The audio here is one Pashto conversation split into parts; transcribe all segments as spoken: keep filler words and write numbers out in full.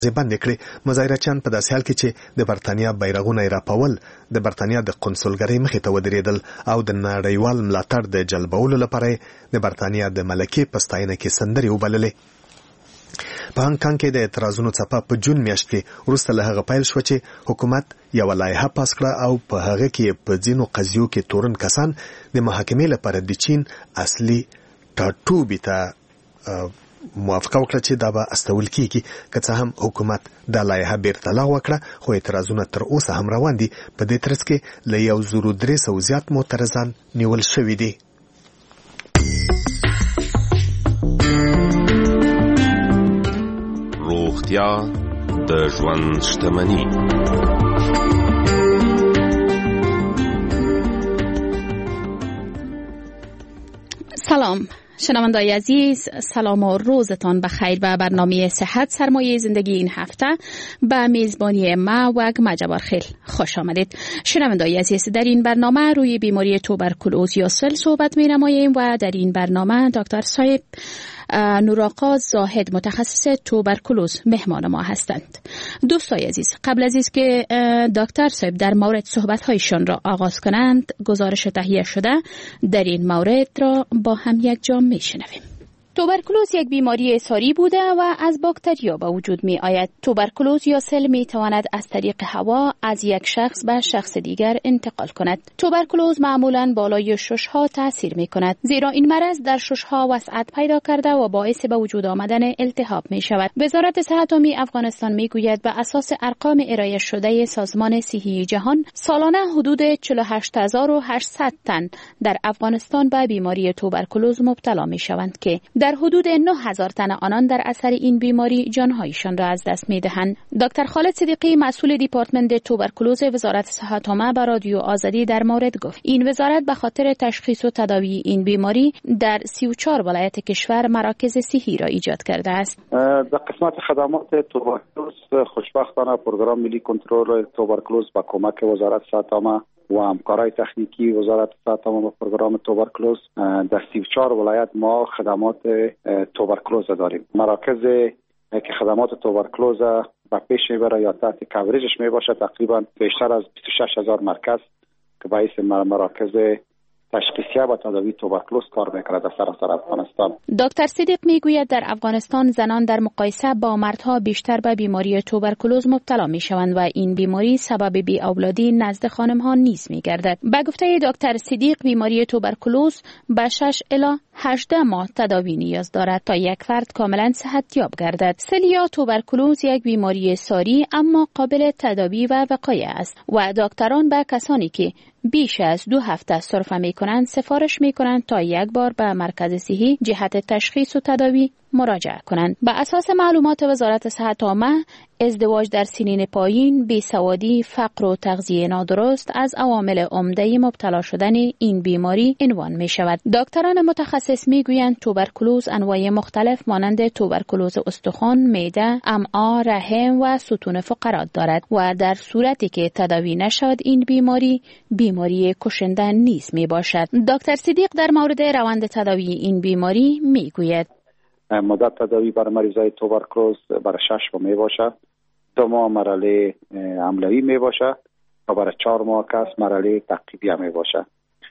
بند کړي. مظاهرچیان په داسې حال کې چې د برتانیا بیرغونه راپول د برتانیا د قونسلګرۍ مخې ته ودرېدل او د نړیوال ملاتړ د جلبولو لپاره د برتانیا د ملکې په ستاینه کې سندرې وبللې. په هانګ کانګ کې د اعتراضونو څپه په جون میاشت کې وروسته له هغه پیل شو چې حکومت یوه لایحه پاس کړه او په هغه کې په ځینو قضیو کې تورن کسان د محاکمې لپاره د چین اصلي ټاټوبي ته موافقه وکړه چې دا به استول کیږي. که څه هم حکومت دا لایحه بیرته لغوه کړه خو اعتراضونه تر اوسه هم روان دي. په دې ترڅ کې له یو زرو درې سوه زیات معترضان نیول شوي دي. روغتیا د ژوند شتمني. سلام شنوندای عزیز، سلام و روزتان بخیر. به برنامه صحت سرمایه زندگی این هفته به میزبانی ما و مجبور خیل خوش آمدید. شنوندای عزیز، در این برنامه روی بیماری توبرکولوز یا سل صحبت می نماییم و در این برنامه دکتر صاحب نورآقا زاهد متخصص توبرکولوز مهمان ما هستند. دوستای عزیز، قبل از اینکه دکتر صاحب در مورد صحبت‌هایشان را آغاز کنند، گزارش تهیه شده در این مورد را با هم یک جا میشنویم. توبرکولوز یک بیماری ساری بوده و از باکتریا به وجود می آید. توبرکولوز یا سل می تواند از طریق هوا از یک شخص به شخص دیگر انتقال کند. توبرکولوز معمولاً بالای ششها تاثیر می کند، زیرا این مرض در ششها وسعت پیدا کرده و باعث به وجود آمدن التهاب می شود. وزارت صحت عامه افغانستان می گوید به اساس ارقام ارائه شده سازمان صحی جهان سالانه حدود چهل و هشت هزار و هشتصد تن در افغانستان به بیماری توبرکولوز مبتلا می شوند که در حدود نه هزار تن آنان در اثر این بیماری جانهایشان را از دست می‌دهند. دکتر خالد صدیقی مسئول دیپارتمنت توبرکولوز وزارت صحت عامه به رادیو آزادی در مورد گفت این وزارت به خاطر تشخیص و تداوی این بیماری در سی و چهار ولایت کشور مراکز صحی را ایجاد کرده است. در قسمت خدمات توبرکولوز خوشبختانه پروگرام ملی کنترل توبرکولوز با کمک وزارت صحت عامه و همکارای تکنیکی وزارت صحت عامه با پروگرام توبرکولوز در سی و چهار ولایت ما خدمات توبرکولوز داریم. مراکز که خدمات توبرکولوز به پیش میبره یا تحت کوریجش میباشه تقریبا بیشتر از بیست و شش هزار مرکز که باعث مراکز تشخیصیه و تداوی توبرکولوز کار میکنه در سراسر افغانستان. دکتر صدیق میگوید در افغانستان زنان در مقایسه با مردها بیشتر به بیماری توبرکولوز مبتلا میشوند و این بیماری سبب بی اولادی نزد خانم ها نیز میگردد. به گفته دکتر صدیق بیماری توبرکولوز به شش الی هجده ماه تداوی نیاز دارد تا یک فرد کاملا صحتیاب گردد. سل یا توبرکولوز یک بیماری ساری اما قابل تداوی و وقایع است و دکتران به کسانی که بیش از دو هفته سرفه می کنند سفارش می کنند تا یک بار به مرکز صحی جهت تشخیص و تداوی مراجعه کنند. به اساس معلومات وزارت صحت عامه، ازدواج در سنین پایین، بیسوادی، فقر و تغذیه نادرست از عوامل عمده مبتلا شدن این بیماری عنوان می شود. دکتران متخصص می گویند توبرکولوز انواع مختلف مانند توبرکولوز استخوان، معده، امعا، رحم و ستون فقرات دارد و در صورتی که تداوی نشود این بیماری بیماری کشنده نیز می باشد. دکتر صدیق در مورد روند تداوی این بیماری می گوید مدت تداوی برای مریضای توبرکولوز برای شش ماه می باشه، دو ماه مرحله حملوی می باشه و برای چهار ماه کس مرحله تعقیبی می باشه.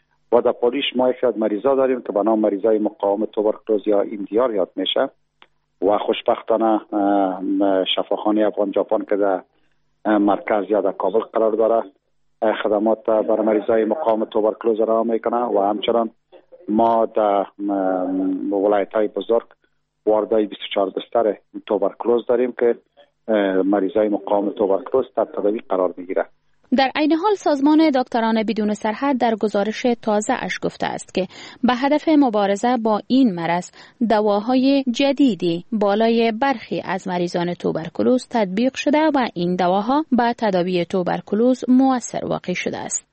و در پاریس ما یک مریضا داریم که به نام مریضای مقاوم توبرکولوز یا ایندیار یاد میشه و خوشبختانه شفاخانه افغان ژاپن که در مرکز یا در کابل قرار داره خدمات برای مریضای مقاوم توبرکولوز را میکنه و همچنان ما در ولایت‌های بزرگ واردای بیست و چهار بستر توبرکولوز داریم که مریضای مقاوم توبرکولوز تحت تداوی قرار میگیره. در عین حال سازمان دکتران بدون سرحد در گزارش تازه اش گفته است که به هدف مبارزه با این مرض دواهای جدیدی بالای برخی از مریضان توبرکولوز تطبیق شده و این دواها به تداوی توبرکولوز مؤثر واقع شده است.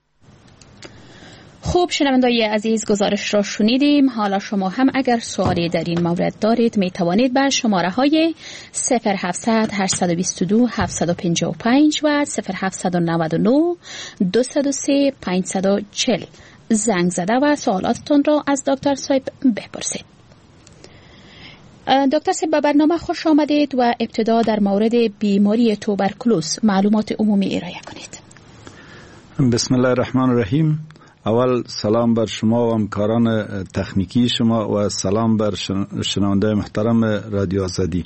خوب شنوندای عزیز، گزارش را شنیدیم. حالا شما هم اگر سوالی در این مورد دارید می توانید به شماره های صفر هفتصد هشتصد و بیست و دو هفتصد و پنجاه و پنج و صفر هفتصد و نود و نه دویست و سه پانصد و چهل زنگ زده و سوالاتتون را از دکتر صاحب بپرسید. دکتر صاحب به برنامه خوش آمدید و ابتدا در مورد بیماری توبرکلوز معلومات عمومی ارائه کنید. بسم الله الرحمن الرحیم. اول سلام بر شما و همکاران تکنیکی شما و سلام بر شنونده محترم رادیو آزادی.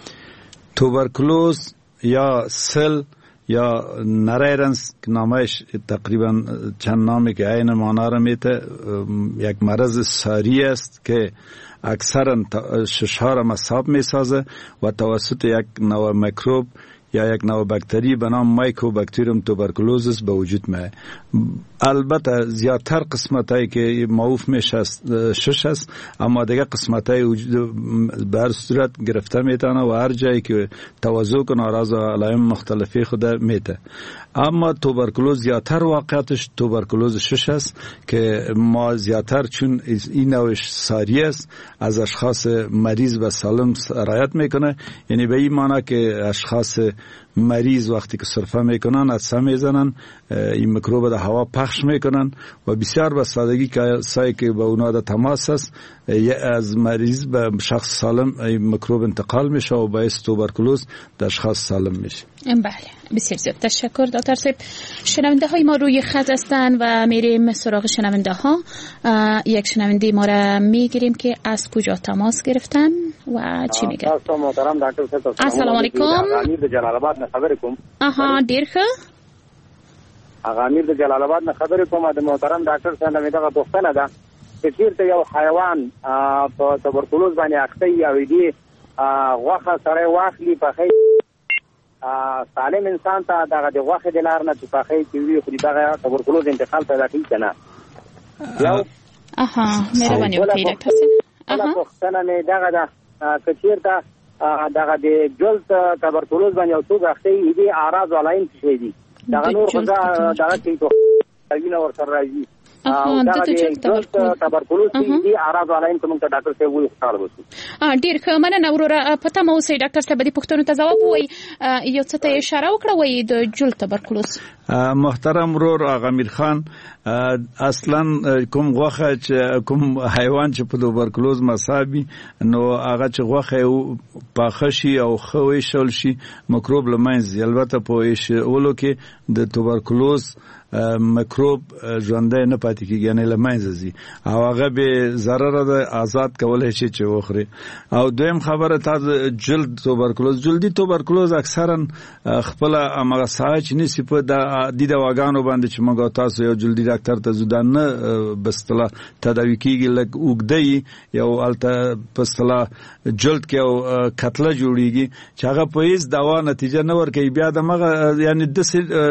توبرکلوز یا سل یا نریرنس که نامش تقریبا چند نامی که عین معنا را میده، یک مرض ساری است که اکثرا ششها را مصاب میسازه و توسط یک نوع میکروب یا یک نوع باکتری به نام مایکوباکتریوم توبرکلوزیس به وجود میاد. البته زیادتر قسمتایی که معروف میشه شش است، اما دیگه قسمتای به هر صورت گرفته میتونه و هر جایی که تواضع کنه اعراض و علائم مختلفی خود میته. اما توبرکلوز زیادتر واقعیتش توبرکلوز شش است که ما زیادتر چون این نوعش ساری است از اشخاص مریض و سالم رعایت میکنه، یعنی به این معنی که اشخاص مریض وقتی که سرفه میکنن عطسه میزنن، این میکروب در هوا پخش میکنن و بسیار به سادگی کسایی که به اونا در تماس است از مریض به شخص سالم این میکروب انتقال میشه و باعث توبرکلوز در اشخاص سالم میشه. بله، بسیار زیاد تشکر دکتر صاحب. شنونده های ما روی خط هستن و میریم سراغ شنونده ها. یک شنونده ما را میگیریم که از کجا تماس گرفتن و چی میگن. السلام علیکم. امیر د جلال آباد نه خبرې کوم. اها ډیر ښه. هغه امیر د جلال آباد نه خبرې کوم. د محترم ډاکټر صاحب مې دغه پوښتنه ده چې چیرته یو حیوان په توبرکلوز باندې اخته یا ویدي غوښه سره واخلي پخې سالم انسان ته دغه د غوښې د لار نه چې پخې چې وي خو دغه توبرکلوز انتقال پیدا کوي که نه. یو اها مهرباني وکړئ ډاکټر صاحب. بله پوښتنه مې دغه ده که چیرته دغه د جلد توبرکلوز باندې یو څوک اخته وي دې اعراض او علائم څه دي؟ دغه نور خو دغه کې وینه ورسره راځي او دغه د جلد توبرکلوز دې اعراض او علائم کوم ته ډاکټر صاحب وایي خطر وسی. ډیر ښه مننه وروره. پته مو اوسئ ډاکټر صاحب دې پوښتنو ته ځواب وایي. یو څه ته اشاره وکړه وایي د جلد توبرکلوز. محترم ورور آقا امیر خان، اصلا کوم غوښه چې کوم حیوان چې په توبرکلوز مصابي نو هغه چې غوښه پاخه شي او خوي شول شي میکروب لمنځي. البته په ایشولو کې د توبرکلوز میکروب ژوندۍ نه پاتې کیږي، یعنی لمنځه ځي او هغه به ضرر ده آزاد کولای شي چې وخوري. او دویم خبره تا جلد توبرکلوز جلدی توبرکلوز اکثرا خپل امغه ساج نسی په د دواګانو باندې چې موږ تاسو یو جلدی ډاکټر ته زودان نه بستله تداوی کیږي لکه وګدی یو الته پستله جلد کې او کتله جوړیږي چې هغه په هیڅ دوا نتیجه نه ورکوي. بیا د مغه یعنی د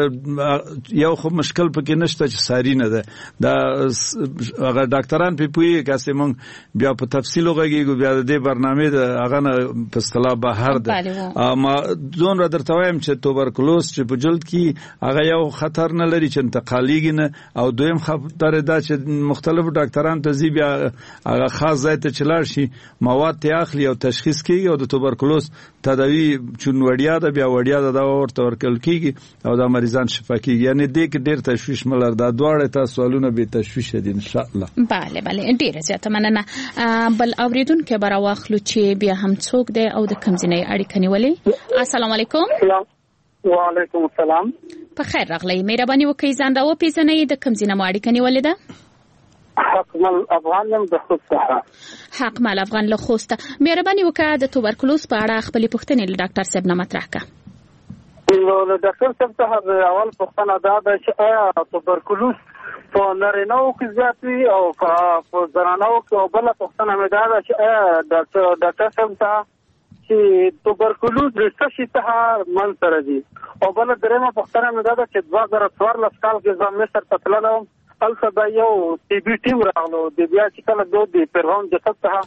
یو خو مشکل پکې نشته چې ساری نه ده. دا هغه ډاکټران په پوي کاسه مونږ بیا په تفصیل وګورئ بیا د دې برنامه د هغه نه پستله بهر ده. اما ځون را درته وایم چې توبرکلوز چې په جلد کې هغه یو خطر نه لري چې انتقالیږي نه، او دویم خطر دا چې مختلف ډاکټران ته زی بیا هغه خاص ځای ته چلار شي مواد ته اخلي او تشخیص کوي او د توبرکلوز تداوی چون وړیا ده بیا وړیا ده دا ورته ورکل کیږي او دا مریضان شفا کیږي. یعنی دې کې ډیر تشویش ملر دا دواړه تاسو سوالونه به تشویش دي ان شاء الله. بله بله ډیر زیاته مننه. بل اوریدونکو برا واخلو چې بیا هم څوک دی او د کمزینې اړیکه نیولې. السلام علیکم. وعلیکم السلام. په خیر راغلی. مهرباني وکړئ ځان را وپېژنئ د کمزینې مو اړیکه نیولې ده. حقمل افغان یم د خوست څخه. حقمل افغان له خوسته. مهرباني وکړه د توبرکلوز په اړه خپلې پوښتنې له ډاکټر صاحب نه مطرح کړه. نو د ډاکټر صاحب څخه اول پوښتنه دا ده چې آیا توبرکلوز په نارینه‌و کې زیات وي او په زنانه‌و کې؟ او بله پوښتنه مې دا ده چې آیا ډاکټر صاحب ته چې توبرکلوز د څه شي څخه منځته راځي؟ او بله درېیمه پوښتنه مې دا ده چې دوه زره څوارلس کال کې زه مصر ته تللی وم، هلته به یو ټي بي ټیم راغلو د بیا چې کله دو د فرعون جسد څخه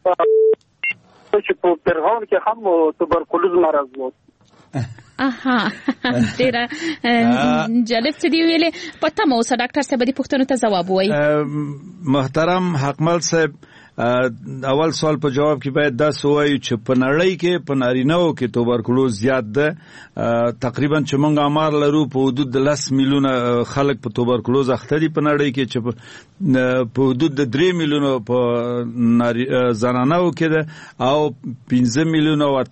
چې په فرعون کې هم توبرکلوز مرض و. اها ډیره جالب څه دی ویلې. پته مو اوسه ډاکټر صاحب دې پوښتنو ته ځواب وایي. محترم حقمل صاحب، اول سوال په جواب کې باید دا سوایو چې په نړۍ کې په نارینه‌و کې توبرکلوز زیات ده. تقریبا چې موږ امار لرو په حدود د لس میلیونه خلک په توبرکلوز اخته دي په نړۍ کې، چې په حدود د درې میلیونه په زنانو کې ده او پنځه میلیونه او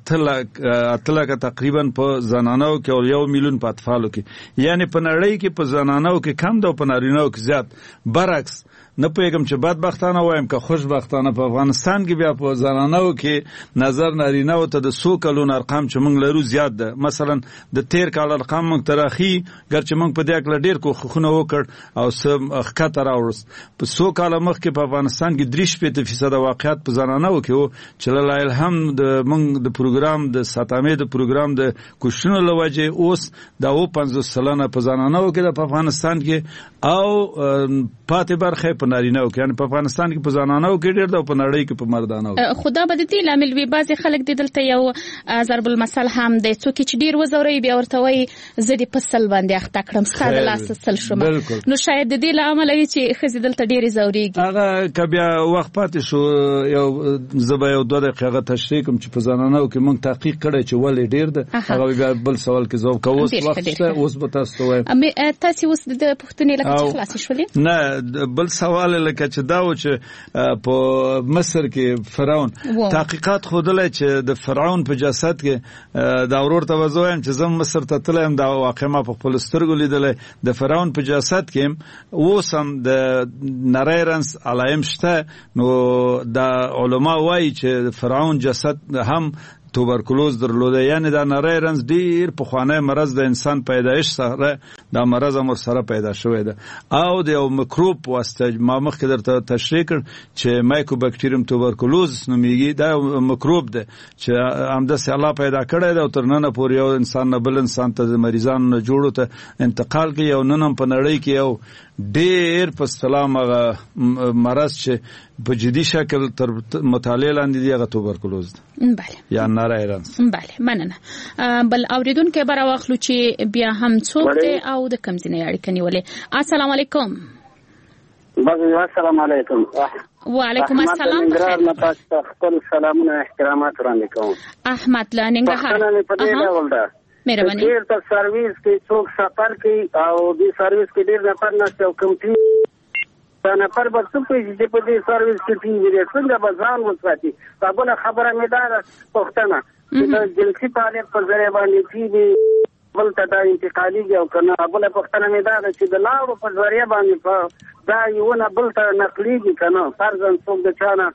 اته لکه تقریبا په زنانو کې او یو میلیون په اطفالو کې. یعنی په نړۍ کې په زنانو کې کم ده او په نارینه‌و کې زیات. برعکس نه پوهېږم چې بدبختانه وایم که خوشبختانه په افغانستان کې بیا په زنانو کې نظر نارینه‌و ته د څو کلونو ارقام چې موږ لرو زیات ده. مثلا د تیر کال ارقام موږ ته راښيي، ګرچې موږ په دې هکله ډېر کوښښونه وکړ او څه ښکته راوړست. په څو کاله مخکې په افغانستان کې درې شپېته فیصده واقعیت په زنانو کې وو، چې لله الحمد د موږ د پروګرام د ساتامې د پروګرام د کوششونو له وجې اوس دا اووه پنځوس سلنه په زنانو کې ده په افغانستان کې، او پاتې برخه په نارینه‌و کې. یعنی په افغانستان کې په زنانو کې ډېر ده او په نړۍ کې په مردانو. خدا به د دې لامل وي بعضې خلک د دلته یو ضرب المثل هم دی، څوک چې ډېر وځوروي بیا ورته وایي زه دې په سل باندې اخته کړم، ستا د لاسه سل شوم. نو شاید د دې له امله وي چې ښځې دلته ډېرې ځورېږي. هغه که بیا وخت پاتې شو یو زه به یو دوه دقیقې هغه تشریح کړم چې په زنانو کې موږ تحقیق کړی چې ولې ډېر ده. هغه بیا بل سوال کې ځواب کوو. اوس وخت شته، اوس به تاسو ته وایم. تاسې اوس د پوښتنې لکه چې خلاصې شولې؟ نه، بل سوال لکه چې دا و چې په مصر کې فرعون تحقیقات ښودلی چې د فرعون په جسد کې دا ورور ته به زه وایم چې زه مصر ته تللی یم، دا واقع ما په خپلو سترګو لیدلی. د فرعون په جسد کې اوس هم د نری رنس علایم شته. نو دا علما وایي چې د فرعون جسد هم توبرکلوز درلوده. یعنی دا نری رنس ډیر پخوانی مرض د انسان پیدایش سره دا مرض هم ورسره پیدا شوی ده، او د یو میکروب واسطه ما مخکې درته تشریح کړ چې مایکوبکټریوم توبرکلوز نومیږي. دا میکروب ده چې همداسې الله پیدا کړی ده او تر ننه پورې یو انسان نه بل انسان ته د مریضانو نه جوړو ته انتقال کوي. او نن هم په نړۍ کې یو ډیر په اصطلاح هغه مرض چې په جدي شکل تر مطالعې لاندې دی هغه توبرکلوز ده. بله، یا نری رنس. بله، مننه. بل اوریدونکي به راواخلو چې بیا هم څوک دی او د کوم ځای نه اړیکه نیولې. السلام علیکم. السلام علیکم. وعلیکم السلام. ننګرهار نه تاسو ته خپل سلامونه احترامات وړاندې کوم. احمد له ننګرهار. مهرباني. ډیر تر سرویس کې څوک سفر کوي او دې سرویس کې ډیر نفر نشته او کمپیوټر دا نفر به څه کوي چې په دې سرویس کې ټینګ څنګه به ځان وساتي. بله خبره مې دا ده پوښتنه چې د جنسي فعالیت په ذریعه باندې چې بل ته دا انتقالېږي او که نه. بله پوښتنه مې دا ده چې د لاړو په ذریعه باندې دا یونه بل ته نقلېږي که نه، فرضاً څوک د چا نه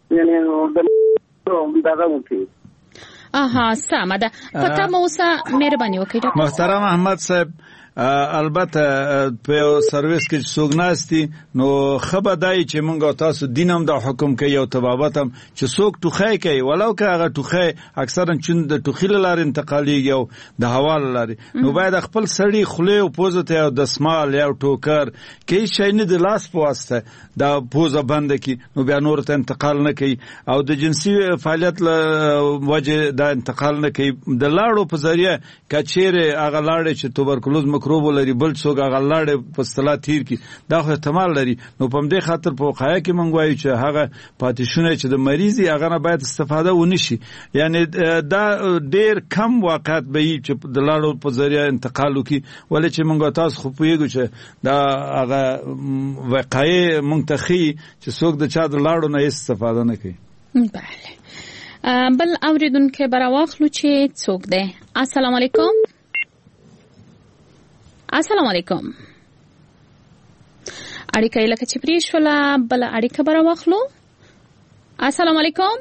یعنې دغه وکړي. آها سمه ده. پته مو اوسه مهرباني وکړئ. محترم احمد صاحب، البته په سرویس کې څوک ناشتي نو خبر دای چې مونږ تاسو دینم د حکم کوي او تبابت هم چې څوک ټوخی کوي ولو که هغه ټوخی اکثرا چې د ټوخی لار انتقالي او د هوا لار نو باید خپل سړی خله او پوزه ته او د سمال یا ټوکر کې شي نه د لاس په واسطه دا پوزه بند کی نو بیا نور ته انتقال نه کوي او د جنسي فعالیت له وجه دا انتقال نه کوي. د لاړو په ذریعہ کچېره هغه لاړې چې توبرکلوز مکروب لري بل څوک هغه لاړې په اصطلاح تیر کی دا خو احتمال لري. نو په دې خاطر په خایه کې مونږ وایو چې هغه پاتیشونه چې د مریضي هغه نه باید استفاده ونشي. یعنی دا ډیر کم واقعات به وي چې د لاړو په ذریعہ انتقال وکي ولې چې مونږ تاسو خو پوهیږو چې دا هغه واقعي مونږ ته خي چې څوک د چا د لاړو نه استفاده نه کوي. بله بل اوریدونکو براواخلو چې څوک دی. السلام علیکم. السلام علیکم. اړیکه یې لکه چې پرې شوله بل اړیکه براواخلو. السلام علیکم.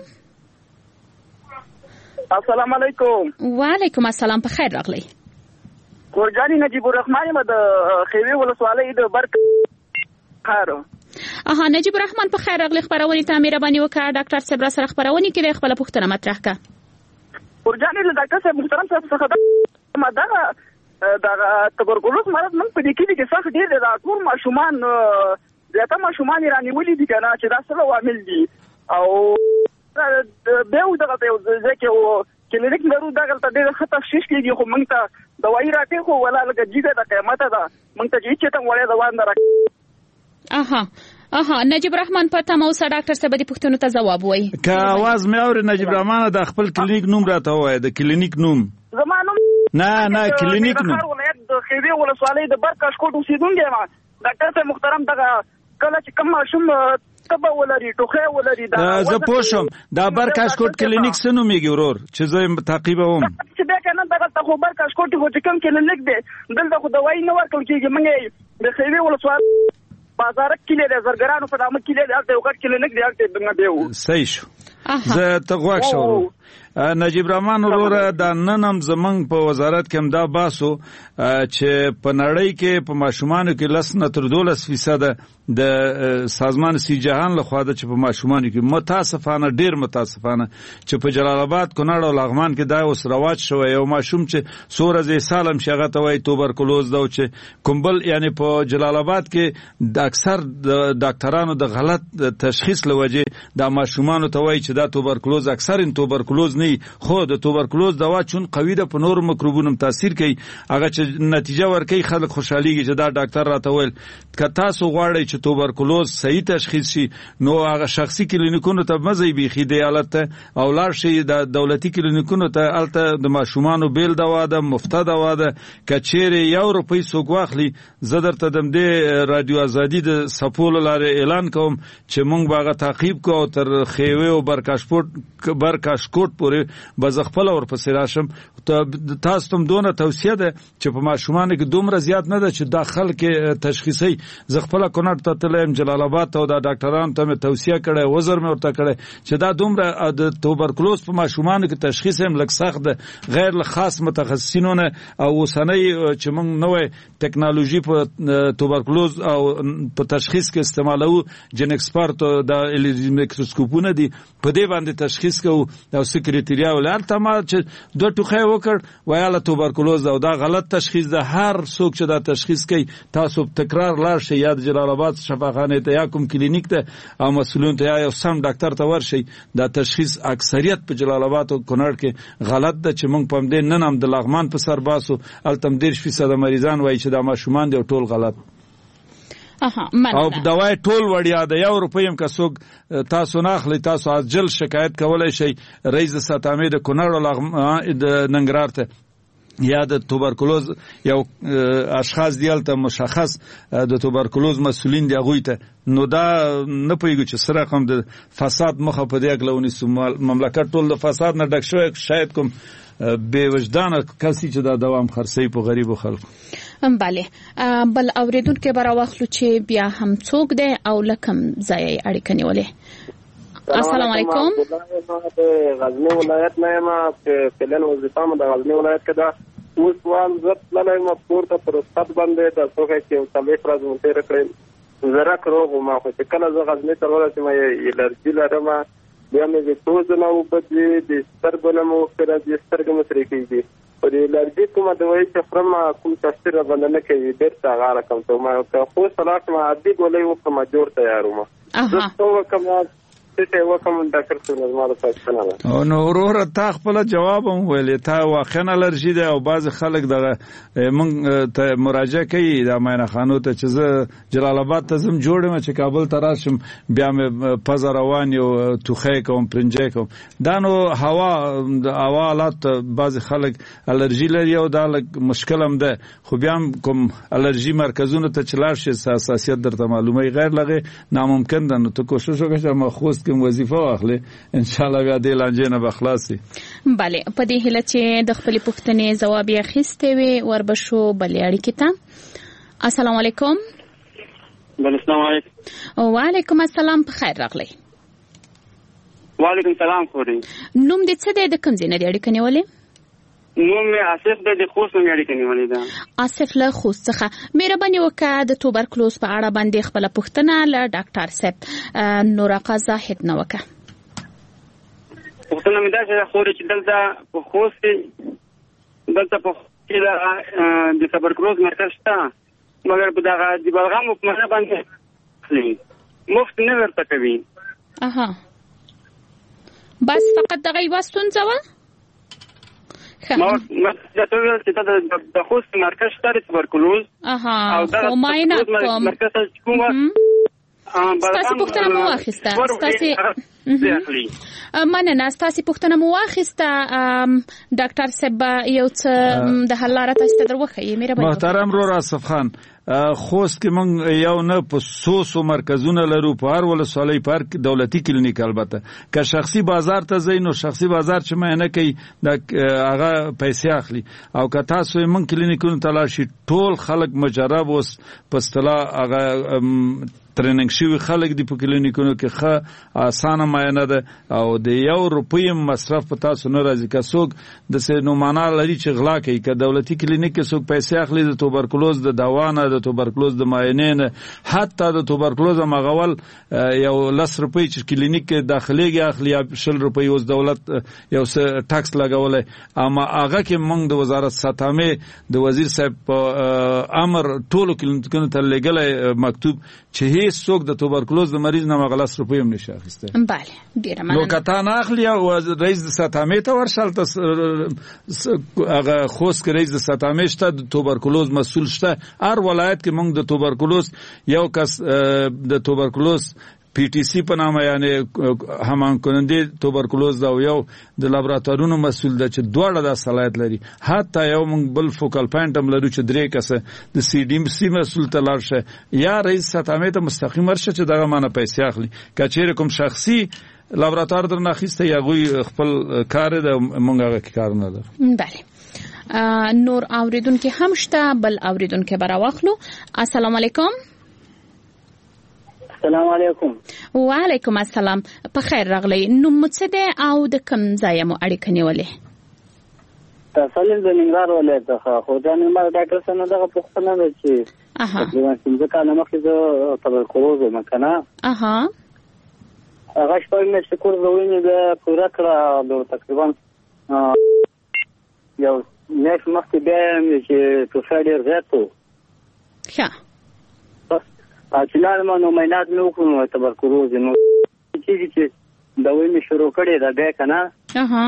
السلام علیکم. وعلیکم السلام. په خیر راغلی. کورجانی نجیب الرحمن یم د خیوی ولسوالۍ د برک خارو. اها نجیب الرحمن په خیر راغلی. خبرونه ته مهرباني وکړه ډاکټر صاحب را سره خبرونه کړي خپل پوښتنه مطرح کړه. کورجانی له ډاکټر صاحب محترم صاحب څخه ما دا دا تبرکلوز مرض من په دې کې چې څخه ډېر د ټول ماشومان زیاته ماشومان رانیولې دي کنه چې دا څه عوامل دي او به و دغه ته ځکه کلینیک لرو دغه ته ډېر خطر شش کېږي خو موږ ته دوايي راټې خو ولا لګ جګه د قیمته ده موږ ته چې ته وړه دوا نه راکې. اها اها نجیب رحمان په تمه اوسه ډاکټر صاحب دې پوښتنو ته ځواب وایي. که आवाज مې اوري نجیب رحمان د خپل کلینیک نوم راته وایي، د کلینیک نوم. زما نوم نه نه کلینیک نوم. د ولایت د خیوي ولسوالۍ د برکاشکوټ اوسیدونکی یم. ډاکټر صاحب محترم دغه کله چې کوم ماشوم تبه ولري ټوخی ولري دا زه پوه شم دا برکاشکوټ کلینیک څه نومیږي ورور چې زه تعقیبوم؟ چې بیا که نه دغلته خو برکاشکوټ خو چې کوم کلینیک دی دلته خو دوایي نه ورکول کېږي. موږ د خیوي ولسوالۍ بازارک کلی دی، زرګرانو په نامه کلی دی، هلته یو غټ کلینیک دی، هلته موږ دی. صحیح شو. زه ته غواړم شو نجیب رحمان وروره دا نن هم زمونږ په وزارت کې هم دا باسو چې په نړۍ کې په ماشومانو کې لس نه تر دولس فیصده د سازمان سی جهان لخوا د چې په ماشومانو کې متاسفانه ډیر متاسفانه چې په جلال آباد، کونړ او لغمان کې دا اوس رواج شوی. یو ماشوم چې څو ورځې سالم شي هغه ته وایي توبرکلوز ده، او چې کومبل یعنی په جلال آباد کې د اکثر د ډاکټرانو د غلط تشخیص له وجې دا ماشومانو ته وایي چې دا توبرکلوز اکثر ان توبرکلوز نه، خو د توبرکلوز دوا چون قوي ده په نور مکروبونو تاثیر کوي، هغه چې نتیجه ورکوي خلک خوشحاليږي چې دا ډاکټر راته ویل. که تاسو غواړئ چې توبرکلوز صحیح تشخیص شي نو هغه شخصي کلینیکونو ته مزه بیخي دی حالت ته او لاړ شي د دولتي کلینیکونو ته، الته د ماشومانو بیل دوا ده، مفته دوا ده. که چیرې یو روپۍ څوک واخلي زه درته د دې رادیو ازادي د سپولو لارې اعلان کوم چې موږ به هغه تعقیب کوو او تر خیوي او برکاشکوټ برکاشکوټ پورې به زه خپله ورپسې راشم. تاسو ته هم دونه توصیه ده چې په ماشومانو کې دومره زیات نه ده چې دا خلک تشخیصوي. زه خپله کونړ ته تللی یم، جلال آباد ته، او دا ډاکټرانو ته مې توصیه کړی، وزر مې ورته کړی چې دا دومره د توبرکلوز په ماشومانو کې تشخیص هم لږ سخت ده، غیر له خاص متخصصینو نه او اوسنۍ چې موږ نوې ټکنالوژي په توبرکلوز او په تشخیص کې استعمالوو، جن ایکسپرت د میکروسکوپونه دي، په دې باندې تشخیص کوو. او سکریټریا ولر ته ما چې دوه ټوخی وکړ ویاله توبرکلوز ده، او دا غلط تشخیص ده. هر څوک چې دا تشخیص کوي تاسو تکرار لاړ شئ یا د جلال آباد شفاخانه ته یا کوم کلینیک ته او مسؤلین ته یا یو سم ډاکټر ته ورشئ. دا تشخیص اکثریت په جلال آباد او کونړ کې غلط ده چې موږ په دې نن هم د لغمان په سر باسو التم دېرش فیصد مریضان وایي چې دا ماشومان دي او ټول غلط. او دوای ټول وړیا ده، یو روپۍ هم که څوک تاسو نه اخلي تاسو عاجل شکایت کولی شئ رئیس ساتامې د کونړ او د ننګرهار ته، یا د توبرکلوز یو اشخاص دی هلته مشخص د توبرکلوز مسؤلین دی هغوی ته. نو دا نه پوهېږو چې څه رقم د فساد مخه په دې هکله ونیسو. مملکت ټول د فساد نه ډک شوی، شاید کوم بې وجدانه کسی چې دا دوام خرڅوي په غریبو خلکو. بله بل اورېدونکی به راواخلو چې بیا هم څوک دی او له کوم ځایه یې اړیکه نیولې. السلام علیکم. د غزنی ولایت نه یم، فعلا وظیفه مې د غزنی ولایت کې ده. اوس وال زه تللی یم پورته پر استاد باندې د څوک چې یو څلوېښت ورځې مو تېره کړې، زرک روغ وم، خو چې کله زه غزني ته ورسېم الرجي لرم، بیا مې د پوزه نه وبدي، د سترګو نه مې اوښکې راځي، سترګې مې ترې کېږي. په د الرجي کومه دوایي چې خورم کوم تاثیر راباندې نه کوي، بېرته هغه رقم ته ما که خوست ته لاړ شم عادي ګولۍ وخورم جوړ تیار وم. زه څه وکړم نو وروره تا خپل جواب هم ویلې، تا واقعا الرجي ده او بعض خلک دغه موږ ته مراجعه کوي د معاینه خانو ته چې زه جلال آباد ته ځم جوړ یم چې کابل ته راشم بیا مې پزه روان یو ټوخی کوم پرنجی کوم. دا نو هوا د هوا حالات بعض خلک الرجي لري او دا لږ مشکل هم ده، خو بیا هم کوم الرجي مرکزونو ته چې لاړ شي حساسیت درته معلوموي، غیر لغې ناممکن ده. نو ته کوشش وکړه چې مخصوص کوم وظیفه واخلې، ان شاء الله بیا دې لانجې نه به خلاصي. بله په دې هیله چې د خپلې پوښتنې ځواب یې اخیستی وي وربشو بلې اړیکې ته. السلام علیکم. بله السلام علیکم. وعلیکم السلام، په خیر راغلی. وعلیکم السلام. خوري نوم دې څه دی، د کوم ځای نه دې اړیکه نیولې؟ نوم مې آصف دی، د خوست نه اړیکه نیولې ده. آصف له خوست څخه. مهرباني وکړه د توبرکلوز په اړه باندې خپله پوښتنه له ډاکټر صاحب نورقا زاهد نه وکړه. پوښتنه مې دا چې خوري چې دلته په خوست کې دلته په کې د توبرکلوز مرکز شته، مګر په دغه د بلغم په معنی باندې مفت نه ورته کوي. اها بس فقط دغه یوه ستونزه وه. ما دا ته ویل چې د خوست مرکز شته د توبرکلوز او دا معاینات کوم مرکز کومه ستاسو پوښتنه مو واخیسته ستاسو مننه ستاسو پوښتنه مو واخیسته ډاکټر صاحب یو څه د حل لاره تاسو ته دروخی مهرباني محترم رور آصف خان خوست کې مونږ یو نه په سوسو مرکزونه لرو په هر ولسوالۍ پارک دولتي کلینیک البته که شخصي بازار ته ځئ نو شخصي بازار چې معنی کوي د هغه پیسې اخلي او که تاسو مونږ کلینیکونو ته لاړ شئ ټول خلک مجرب اوس په اصطلاح هغه ترننګ شوی خلک دی په کلینیکونو کې ښه اسانه معاینه ده او د یو روپۍ مصرف په تاسو نه راځي که څوک داسې نومانا لري چې غلا کوي که دولتي کلینیک کې څوک پیسې اخلي د توبرکلوز د دوا نه د توبرکلوز د معاینې نه حتی د توبرکلوز مغول یو لس روپۍ چې کلینیک کې داخليږي اخلي یا شل روپۍ اوس دولت یو څه ټاکس لګولی اما هغه کې موږ د وزارت ساتامې د وزیر صاحب په امر ټولو کلینیکونو ته لګلی مکتوب چې هیڅ څوک د توبرکلوز د مریض نه مغلس روپۍ هم نشي اخیستی. بله ډیره مننه. نو که تا نه اخلي او رئیس د ساتامې ته ورشه هلته هغه خوست کې رئیس د ساتامې شته د توبرکلوز مسؤل شته هر ولایت کې موږ د توبرکلوز یو کس د توبرکلوز پی ټی سی په نامه یعنی همان کننده توبرکلوز دا یو د لابراتوارونو مسؤل ده چې دواړه د صلاحیت لري حتی یو موږ بل فوکل پوینټ هم لرو چې درې کسه د سی ډی سی مسؤل ته لاړ شه یا رئیس ساتامې ته مستقیم ورشه چې دغه مانه پیسې اخلي که چیرې کوم شخصي لابراتوار درنه اخیسته یا هغوی خپل کار ده موږ هغه کې کار نه لرو. بله نور اوریدونکي هم شته بل اوریدونکي به راواخلو. السلام علیکم. السلام علیکم. وعلیکم السلام. په خیر راغلی. نوم مو څه دی او د کوم ځای مو اړیکه نیولې؟ تاسو د ننګرهار ولایت څخه خو دا نن ډاکټر څنګه دغه پوښتنه ده چې اها تقریبا څنګه کله مخکې زه توبرکلوز یم کنه اها هغه شپږ میاشتې کورس د وینې د پوره کړه د تقریبا یو میاشت مخکې بیا یې چې توفه ډېر زیات و ښه چې لاړم نو معاینات مې وکړو نو توبرکلوز نو چې چې دوا مې شروع کړې ده بیا که نه اها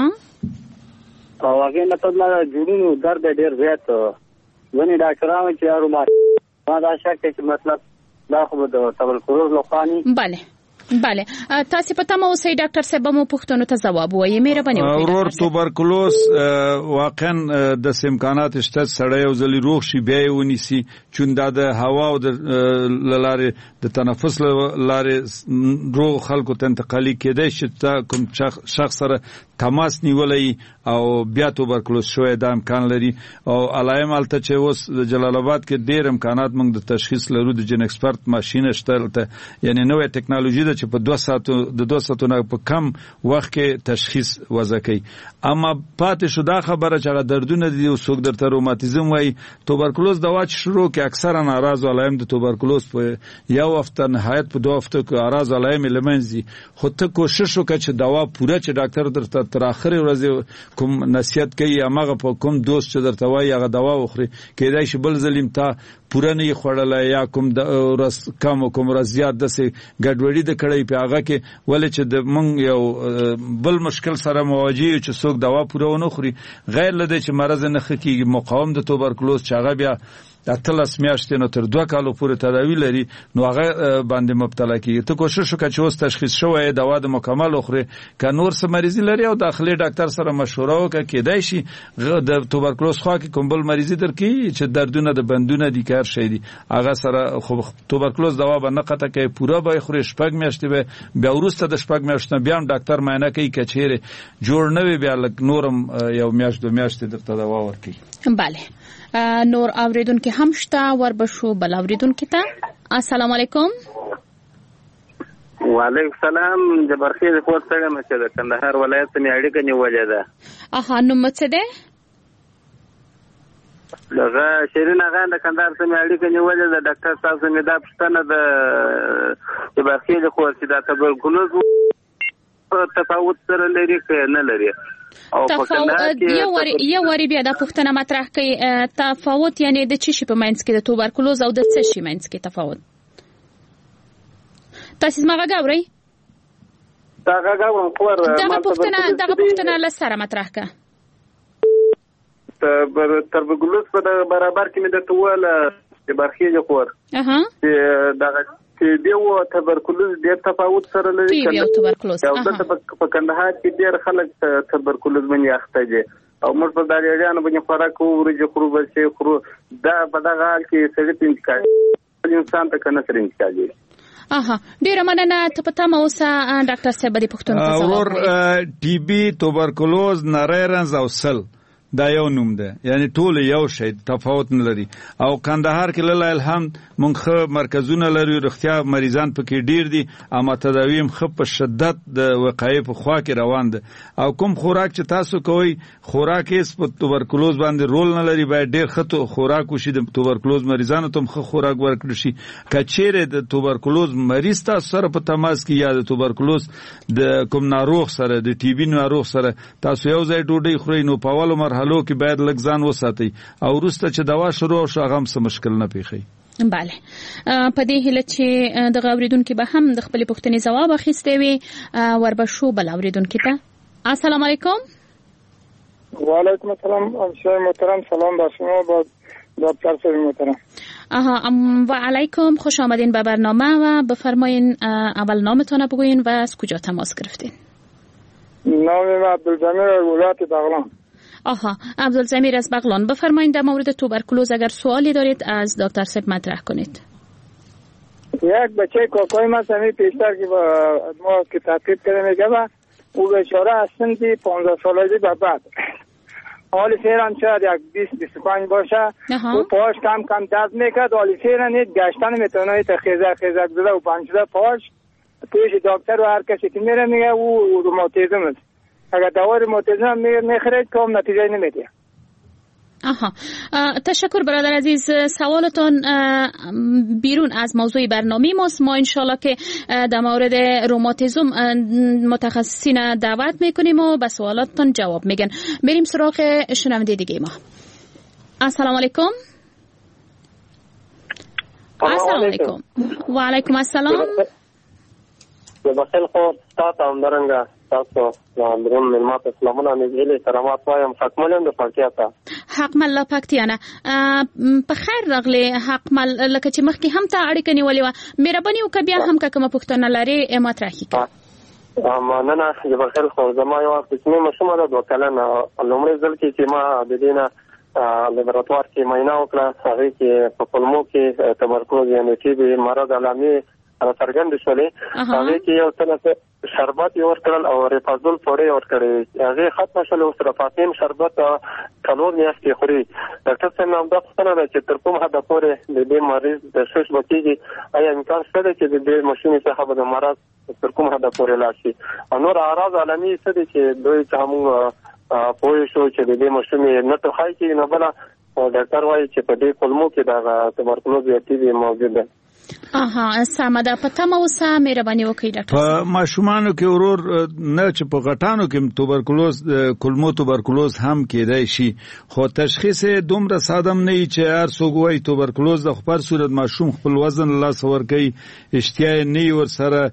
او هغې نه په ما جوړونو درد ډېر زیات ځینې ډاکټران چې یارو ما ما دا شک دی چې مطلب دا خو به د توبرکلوز لخوا نه بله بله تاسو په تمه اوسئ ډاکټر صاحب مو پوښتنو ته ځواب وایي مهرباني وکړئ. ورور توبرکلوز واقعا د امکانات شته سړی یو ځلې روغ شي بیا یې ونیسي چون دا د هوا او د لارې د تنفس لارې روغ خلکو ته انتقالي کېدای شي چې کوم شخص سره تماس نیولی او بیا توبرکلوز شوی دا امکان لري او علایم هلته چې اوس د جلال آباد کې ډېر امکانات موږ د تشخیص لرو د جن ایکسپرت ماشین شته هلته یعنې نوې ټکنالوژي ده چې په دوه ساعتو د دوه ساعتو نه په کم وخت کې تشخیص وضع کوي. اما پاتې شو دا خبره چې هغه دردونه دي او څوک درته روماتیزم وایي توبرکلوز دوا چې شروع کې اکثرا اعراض علایم د توبرکلوز په یو هفته نهایت په دوه هفتو کې اعراض علایم له منځي خو ته کوشش وکړه چې دوا پوره چې ډاکټر درته تر اخرې ورځې کوم نصیحت کوي هغه په کوم دوست چې درته وایي هغه دوا وخوري کېدای شي بل ځل تا پوره نه یې خوړلی یا کوم ورځ کم او کوم ورځ زیات داسې ګډوډي د کړی په هغه کې ولې چې د موږ یو بل مشکل سره مواجه یو چې څوک دوا پوره ونه خوري غیر له دې چې مرض نه ښه کېږي مقاوم د توبرکلوز چې هغه بیا اتلس میاشتې نو تر دوه کالو پورې تداوي لري نو هغه باندې مبتلا کېږي. ته کوشش وکړه چې اوس تشخیص شوی دوا د مکمل وخوري که نور څه مریضي لري او داخلي ډاکټر سره مشوره وکړه کېدای شي د توبرکلوز خوا کې کوم بل مریضي درکړي چې دردونه د بندونه دي که هر شی دي هغه سره خو توبرکلوز دوا به نه قطع کوي پوره به یې خوري شپږ میاشتې به بیا وروسته د شپږ میاشتو نه بیا هم ډاکټر معاینه کوي که چیرې جوړ نه وي بیا لږ نور هم یو میاشت دوه میاشتې درته دوا ورکوي. بله نور اوریدونکي هم شته وربشو بل اوریدونکي ته. السلام علیکم. وعلیکم السلام جبرخیل خو څنګه مشه ده کندهار ولایت ته اړیکه نیولې ده. اها نو څه ده؟ دغه شیرین هغه د کندهار ته اړیکه نیولې ده ډاکټر صاحب څنګه دا پښتنه د جبرخیل خو چې دا توبرکلوز تفاوت سره لري که نه لري؟ تفاوت یو وری یو وری بیا د پښتنه مطرح کوي تفاوت یعنی د چی شي په منځ کې د توبرکلوز او د څه شي منځ کې تفاوت تاسو زما غاوري دا غاورم خور دا پښتنه دا پښتنه لسره مطرح کا ته توبرکلوز په برابر کې مې د توله د برخې خور اها دا ټي بي او تبرکلوز ډېر تفاوت سره لري. ټي بي او تبرکلوز او دلته په کندهار کې ډېر خلک تبرکلوز باندې اخته دي او موږ په دغه اړه باندې خوراک ورجو خورو بچي خورو دا په دغه حال کې سړي ته انتقال انسان ته کنه سره انتقال دي. اها ډیره مننه. ته پته مو اوسه ډاکټر صاحب دې پښتون ته ور ټي بي تبرکلوز نری رنز او سل دا یو نوم ده، یعنی ټول یو شی، تفاوت نه لري. او کندهار کې لله الحمد مونږ مرکزونه لري، رختیا مریضان پکې ډیر دي، اما تداویم خپ په شدت د وقایې په خوا کې روان ده. او کوم خوراک چې تاسو کوئ خوراک یې په توبرکلوز باندې رول نه لري، باید ډیر خطو خوراک وشي د توبرکلوز مریضانو ته خو خوراک ورکړي شي. کچېره د توبرکلوز مریض تاسو سره په تماس کې یا د توبرکلوز د کوم ناروغ سره د ټي بي ناروغ سره تاسو یو ځای ډوډۍ خورئ، نو په اولو مرحله هلو کې باید لږ ځان وساتئ او وروسته چې دوا شروع شو هغه هم څه مشکل نه پیښوي. بله، په دې هیله چې دغه اوریدونکي به هم د خپلې پوښتنې ځواب اخیستی وي. وربشو بل اوریدونکي ته السلام علیکم. وعلیکم السلام همسایه محترم، سلام بر شما با دکتر صاحب محترم. آها و علیکم، خوش آمدین به برنامه و بفرمایین اول نامتان بگوین و از کجا تماس گرفتین؟ نام من عبدالجمیل ولایت بغلان. آها عبدالجمیل از بغلان، بفرمایید در مورد توبرکلوز اگر سوالی دارید از دکتر صاحب مطرح کنید. یک بچه کاکای من سمی پیشتر که با ما که تحقیق کرده میگه و او بیچاره از سنی پانزده سالگی به بعد حالی فعلا شاید یک بیست بیست و پنج باشه، او پاش کم کم درد میکرد، حالی فعلا نیت گشتن میتونه تا خیزه خیزه بزده و پنجده پاش پیش دکتر و هر کسی که میره میگه او روماتیزم است. اگر دوا روماتیزم میخرید کام نتیجه نمیده. آها تشکر برادر عزیز. سوالتون بیرون از موضوع برنامه ماست. ما انشالله که در مورد روماتیزم متخصصین دعوت میکنیم و به سوالاتتون جواب میگن. بریم سراغ شنونده دیگه ما. السلام علیکم. السلام علیکم. و علیکم السلام. بخیر خو تاسو هم درنګ تاسو درون ملمات اسلامونه نزیل کرامات وایم حکمل د پاکیاته حکمل لا پاکتیانه په خیر راغلی حکمل لکه چې مخکې هم ته اړیکه نیولې و مهرباني وکړه بیا هم که کومه پوښتنه لرې مطرح کړه. مننه چې بخیر خو زما یو کوچنی ماشومه ده دوه کلنه لومړی ځل کې چې ما د دې نه لابراتوار کې معاینه وکړه هغې کې په کولمو کې تمرکز یعنې ټي بي مرض علامې څرګند شولې هغې کې یو څه شربت یې ورکړل او ریپازول پوډر یې ورکړې هغې ختمه شولې اوس رفاقین شربت څلور میاشتې خوري. ډاکټر صاحب نه همدا پوښتنه ده چې تر کوم حده پورې د دې مریض تشخیص به کېږي؟ آیا امکان شته دی چې د دې ماشومې څخه به د مرض تر کوم حده پورې لاړ شي؟ او نور اعراض علامې څه دي چې دوی څخه موږ پوه شو چې د دې ماشومې نه ټوخی کېږي نه بله ډاکټر وایي چې په دې کولمو کې دغه تبرکلوز یا ټي بي موجود ده. آها سمه ده. په تمه اوسه مهرباني وکړئ ډاکټر. په ماشومانو کې ورور نه چې په غټانو کې توبرکلوز کولمو توبرکلوز هم کېدای شي، خو تشخیص دومره سادم نه وي چې هر څوک وایي توبرکلوز د خپل صورت ماشوم خپل وزن له لاسه ورکوي، اشتیا یې نه وي ورسره،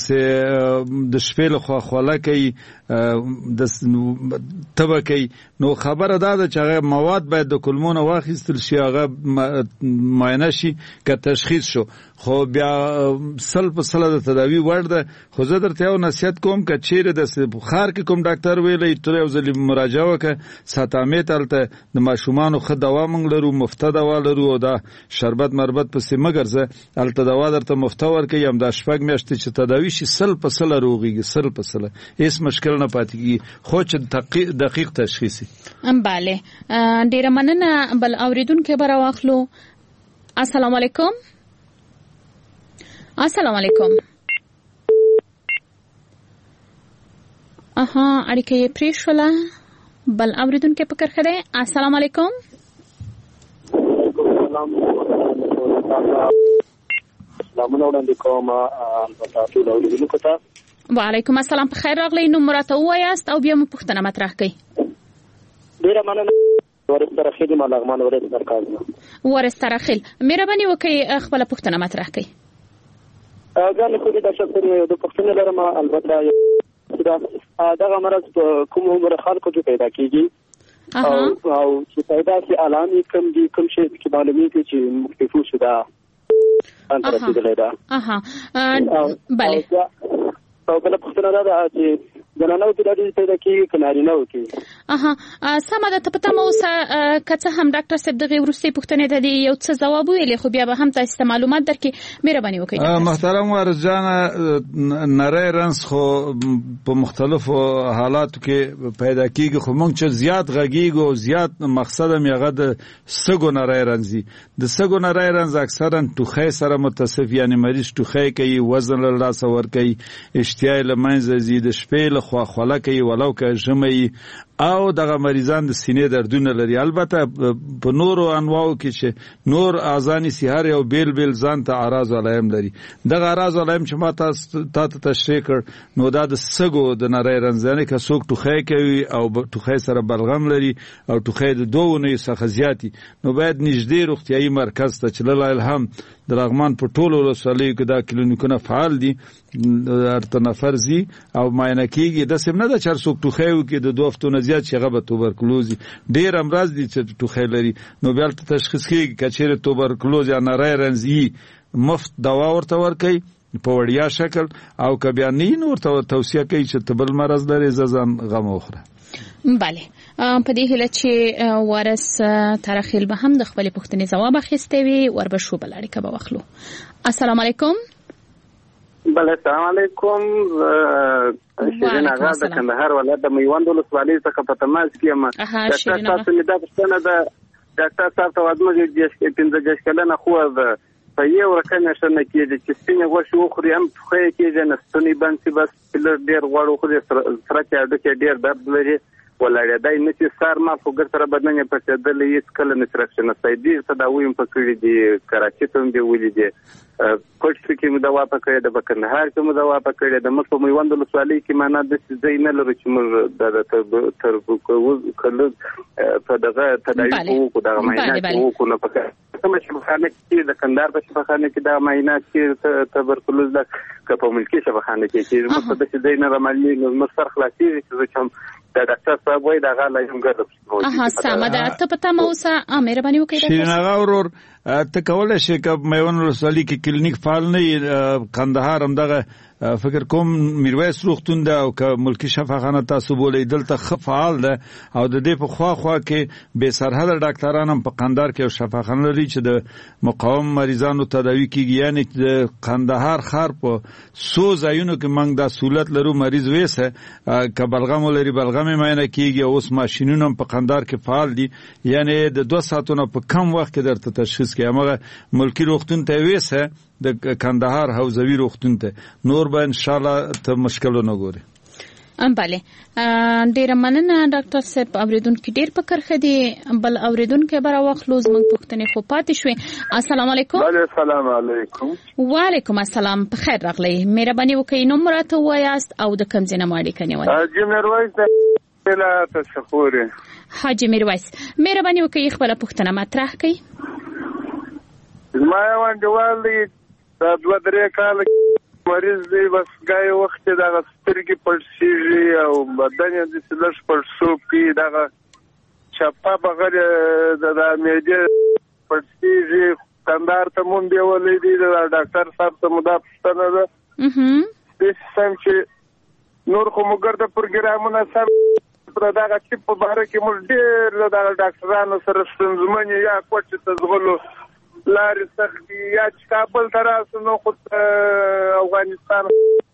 د شپې لخوا خوله کوي، د تبه کوي، نو خبره دا ده چې هغه مواد باید د کولمو نه واخیستل شي، هغه معاینه شي که تشخیص شو. خو بیا سل په سل د تداوی وړ ده. خو زه درته یو نصیحت کوم که چیرې د بخار کې کوم ډاکټر ویلی تر یو ځلې مراجعه وکړه ساتامې ته، هلته د ماشومانو ښه دوا موږ لرو، مفته دوا لرو او دا شربت مربت پسې مه ګرځه، هلته دوا درته مفته ورکوي، همدا شپږ میاشتې چې تداوي شي سل په سله روغېږي، سل په سله هېڅ مشکل نه پاتې کېږي، خو چې دقیق تشخیص وي. بله ډېره مننه. بل اورېدونکی به راواخلو. السلام علیکم. السلام علیکم. اها اړیکه یې پرې شوله. بل اوریدونکی په کرښه دی. السلام علیکم. سلامونه وړاندې کوم البته ټول اوریدونکو ته. وعلیکم السلام. په خیر راغلی. نوم راته ووایاست او بیا مو پوښتنه مطرح کړئ. ډېره مننه. ورسترخیل ما لغمان ولایت مرکز نه. ورسترخیل مهرباني وکړئ خپله پوښتنه مطرح کړئ. ځان خو دې د شکر یو د پښتنې لرم البته دغه مرض په کوم عمر خلکو کې پیدا کیږي او او چې پیدا شي علامې کوم دي کوم شي چې معلومیږي چې مختلفو شو دا ان رسیدلې ده. اها بله. او بل پښتنه ده چې جنانو کې د دې پیدا کیږي کناري نه وکي. اها سمه ده. ته پته مو سه کڅه هم ډاکټر صاحب دغه ورستي پښتنه ده دی یو څه جواب ویلې خو بیا به هم تاسو معلومات درکې مهرباني وکړئ. محترم ورجان نری رنس خو په مختلفو حالاتو کې پیدا کیږي خو موږ چې زیات غږیږو او زیات مقصد هم یغه د سګو نری رنزي د سګو نری رنز اکثرا ټوخی سره متصف یعنی مریض ټوخی کوي وزن له لاس ور کوي اشتهای لمنځه زیات شپې له خوا خوله کوي ولو که ژمي او دغه مریضان د سینې دردونه لري. البته په نورو انواعو کې چې نور اذان سحر او بیل بیل ځان ته اعراض علایم لري. دغه اعراض علایم چې ما تاسو ته تشریح کړ نو دا د سګو د نری رنځنه کې څوک ټوخی کوي او ټوخی سره بلغم لري او ټوخی د دوه نه څخه زیاتی نو باید نږدې روغتيایي مرکز ته چې له الهام د لغمان په ټولو ولسوالیو کې دا کلینیکونه فعال دي ارته نفر زی او معاینه کیږي. د سم نه د چر څوک ټوخی وکي د دوه هفتو نه زیات چې غو توبرکلوز ډیر امراض دي چې ټوخی لري نو بیا تشخیص کیږي کچېره توبرکلوز یا نری رنځي مفت دوا ورته ورکي په وړیا شکل او که بیا نه ورته توصیه کوي چې تبل مرز لري ځان غم وخوره. بله په دې هله چې ورس ترخیل به هم د خپل پښتني جواب اخیسته وي ور به شو بل اړیکه به واخلو. السلام علیکم. بله السلام علیکم. شیرین آغا د کندهار ولایت د میوند ولسوالۍ څخه په تماس کې یم. ډاکټر تاسو مې دا پوښتنه ده ډاکټر صاحب ته وادمه چې پنځه دیرش کلنه خو په یو رقم نشنه کېږي چې سپینې غوښې وخوري هم ټوخی کېږي نه ستونی بند شي بس ډېر غوړ وخوري سره کې هډوکي ډېر درد لري ولاړېدای نه چې سار ما فوګر سره بدن یې پرېدلې هیڅ کله نشرکشن نسته دي تداوی هم پکړي دي کراچي ته هم دی ولې دي کوټ کې مو دوا پکړي د بکندهار کې مو دوا پکړي د مخ په میوند ولسوالۍ کې معنا د ځای نه لري چې موږ د تر کله په دغه تداوی کوو دغه معاینات کوو نه پکړي کوم چې مخانه کې د کندهار په شفاخانه کې د معاینات کې تبرکلوز د کپو ملکی شفاخانه کې چې مقصد د ځای نه رمالي نو مستر خلاصي چې کوم دا ډاکټر صاحب وای دا غلا یم ګرځم. اها سمه ده. ته پته مو اوسه مهرباني وکړئ. شیرین آغا ورور ته کولای شي که میوند ولسوالۍ کې کلینیک فعال نه کندهار هم دغه فکر کوم میرویس روغتون ده او که ملکی شفاخانه تاسو بولې دلته خ فعال ده او د دې په خوا خوا کې به سرحد ډاکټران هم په قندهار کې شفاخانه لري چې د مقاوم مریضانو تداوی کیږي. یعنی د قندهار ښار په څو ځایونو کې موږ د سہولت لرو مریض وېسه که بلغم لري بلغم معاینه کیږي او اوس ماشینونه هم په قندهار کې فعال دي. یعنی د دوه ساعتونو په کم وخت کې درته تشخیص کوي. هغه ملکی روغتون ته وېسه د کندهار حوزوي روغتون ته نور به ان شاء الله ته مشکل نه ګوري. ام bale ډیر مننه ډاکټر صاحب اوریدونکو ډیر په کرخه دي بل اوریدونکو برا وخلوز موږ پښتنې خو پاتې شوې. السلام علیکم. بله السلام علیکم. وعلیکم السلام. په خیر راغلی. مهرباني وکړئ نوم راته وایاست او د کوم ځای نه اړیکه نیولای. حاجی میرویس د تشکر. حاجی میرویس مهرباني وکړئ خپل پښتنه مطرح کړئ. ما یو انډیوال دی دا دوه درې کال مریض دی بس ګای وخت دغه سترګې پړسیږي او بدن یې د سلش پړسوب کې دغه چپا بغیر د معدې پړسیږي. کندهار ته مونږ دی ولې دی د ډاکټر صاحب ته مدا پښتنه ده د سم چې نور خو موږ د پروګرامونو سم پر دغه چې په باره کې موږ ډېر د ډاکټرانو سره ستونزمن یا کوټ ته ځغلو لارې سختي یا چې کابل ته راسو نو خو افغانستان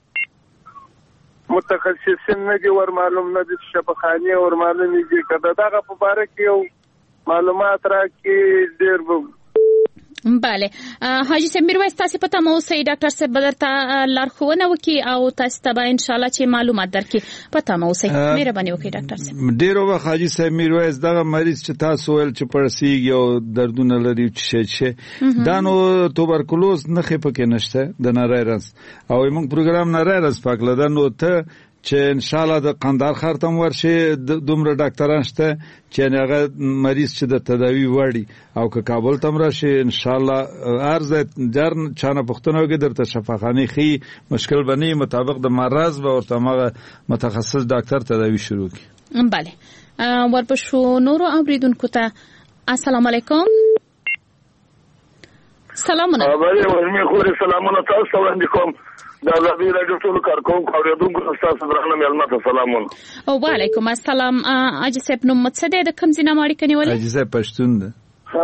متخصصین نه دي ور معلوم نه دي شفاخانې ور معلوم دي که دغه په باره کې یو معلومات راکړي ډېر. بله حاجی صاحب میرویس تاسو پته مو سي ډاکټر صاحب بدرته لارښوونه وکي او تاسو ته ان شاء الله چې معلومات درکې پته مو سي. مهرباني وکړئ ډاکټر صاحب. ډیرو وخت حاجی صاحب میرویس دغه مریض چې تاسو ول چې پړسیږي او دردونه لري چې شي دا نو توبرکلوز نه خې پکې نشته د نری رنس او موږ پروګرام نری رنس پاکله ده نو ته چې ان شاء الله د قندهار ښار ته ورشي دومره ډاکټران شته چې هغه مریض چې د تداوی وړي او که کابل ته راشي ان شاء الله ارزه جرن چانه پښتنو کې درته شفاخانه خي مشکل بني مطابق د مرز به ورته مغه متخصص ډاکټر تداوی شروع کړي. بله ورپښو نورو اوریدونکو ته السلام علیکم. سلامونه بله ورمي خوري سلامونه تاسو ته وړاندې کوم د ازادي راډیو ټولو کارکونکو اورېدونکو تاسو درنه مېلمه ته سلامونه. وعلیکم السلام. حاجي صاحب نوم مو څه دی، د کوم ځای نه مو اړیکه نیولې؟ حاجي صاحب پښتون دی.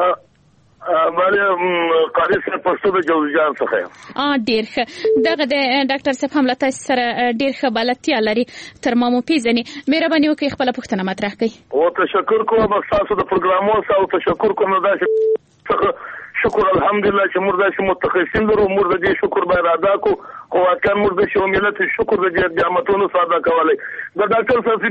بله قاری صاحب پښتون د جوزجان څخه یم. ډېر ښه. دغه د ډاکټر صاحب هم له تاسو سره ډېر ښه بلدتیا لري، تر ما مو پېژني. مهرباني وکړئ خپله پوښتنه مطرح کړئ. او تشکر کوم ستاسو د پروګرامونو سره، تشکر کوم داسې څخه شکر الحمدلله چې موږ داسې متخصصین لرو. موږ د دې شکر باید ادا کړو، خو واقعا موږ د شو ملت شکر د دې نعمتونو ساده کولای. د ډاکټر صاحب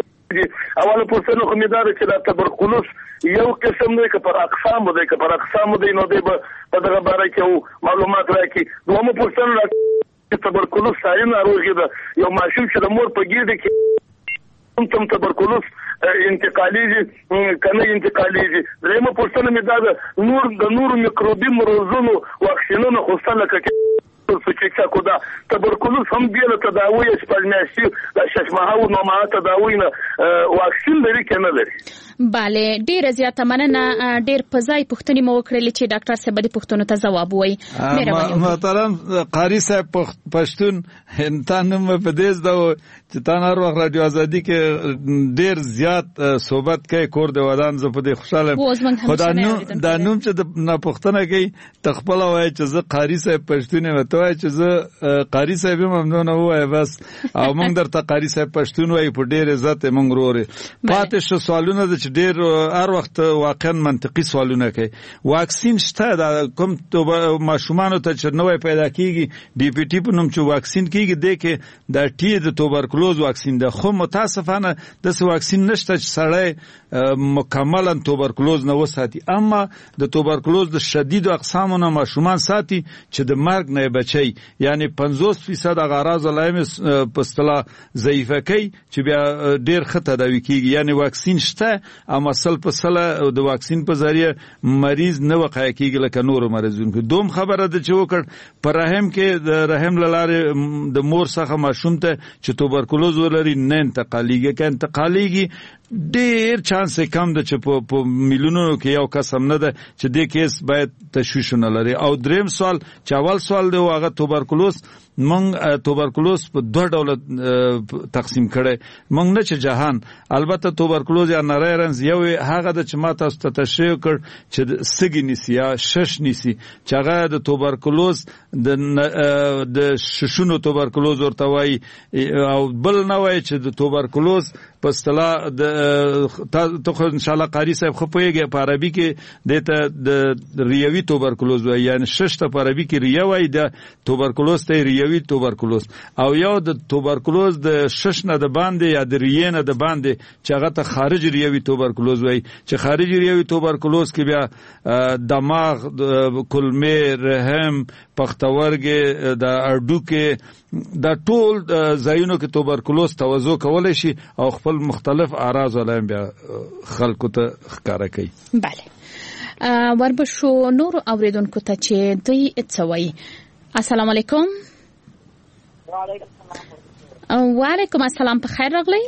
اوله پوښتنه خو مې دا ده چې دا تبرکلوس یو قسم دی که پر اقسامو دی، که پر اقسامو دی نو دی به په دغه باره کې معلومات راکړي. دویمه پوښتنه چې تبرکلوس ساري ناروغي ده، یو ماشوم چې د مور په ګېډه کې تم تبرکلوس انتقالیږي کنه انتقالیږي. درېیمه پوښتنه مې دا ده نور د نورو میکروبي مرضونو واکسینونه خو سته لکه سوچیکا کودا تبرکلوس هم بیل تداوی اسپالمیاسی د ششمهاو نومه تداوی نه واکسین لري کنه لري. بله ډیره زیاته مننه. ډیر په ځای پوښتنې مو وکړلې چې ډاکټر صاحب دې پوښتنو ته ځواب وایي. محترم قاری صاحب پښتون انتان نوم په دې زده چې تا هر وخت رادیو ازادي کې ډیر زیات صحبت کوي، کور د ودان زه په دې خوشاله. خدا نو دا نوم چې نه پوښتنه کوي تخپل وایي چې زه قاری صاحب پښتون یم، ته وایي چې زه قاری صاحب ممنون وای بس. او موږ درته قاری صاحب پښتون وایي په ډیر عزت موږ وروره. پاتې شو سوالونه د ډیر هر وخت واقعا منطقي سوالونه کوي. واکسین شته د کوم ماشومانو ته چې نوې پیدا کیږي ډي پی ټي په نوم چې واکسین کیږي د کې د ټي د توبرکلوز واکسین ده، خو متاسفانه د څه واکسین نشته چې سړی مکملا توبرکلوز نه وساتي. اما د توبرکلوز د شدید اقسامو نه ماشومان ساتي چې د مرګ نه بچي، یعنی پنځوس فیصد اغراض علائم په اصطلاح ضعیفه کوي چې بیا ډیر ښه تداوي کیږي. یعنی واکسین شته اما سل په سل د واکسین په ذریعه مریض نه وقایع کیږي لکه نور مریضونکو. دوم خبره ده چې وکړ پر رحم کې د رحم لاره د مور څخه ماشوم ته چې توبرکلوز ولري نه انتقالیږي، که انتقالیږي ډیر چانس کم ده چې په میلیونونو کې یو کس هم نه ده چې دې کیس باید تشویش نه لري. او دریم سوال چې اول سوال دی هغه توبرکلوز، مونږ توبرکلوز په دوه ډوله تقسیم کړي. مونږ نه چې جهان البته توبرکلوز یا نری رنز یو هغه د چې ما تاسو ته تشریح کړ چې سګی نیسی یا شش نیسی چې هغه د توبرکلوز د د ششونو توبرکلوز ورته وایي، او بل نه وایي چې د توبرکلوز په اصطلاح د ته خو ان شاء الله قاری صاحب خو پوهیږي په عربي کې دته د ریوي توبرکلوز وایي، یعنی شش ته په عربي کې ریه وایي، د توبرکلوز ته ریوي توبرکلوز. او یو د توبرکلوز د شش نه د باندې یا د ریه نه د باندې چې هغه ته خارج ریوي توبرکلوز وایي، چې خارج ریوي توبرکلوز کې بیا دماغ، کلمې، رحم، پښتورګي، د اډوکې، دا ټول ځایونو کې توبرکلوز توزع کولای شي او خپل مختلف اعراض علائم بیا خلکو ته ښکاره کوي. بله وربشو نور اوریدونکو ته چې دوی څه وایي. السلام علیکم. وعلیکم السلام، په خیر راغلی.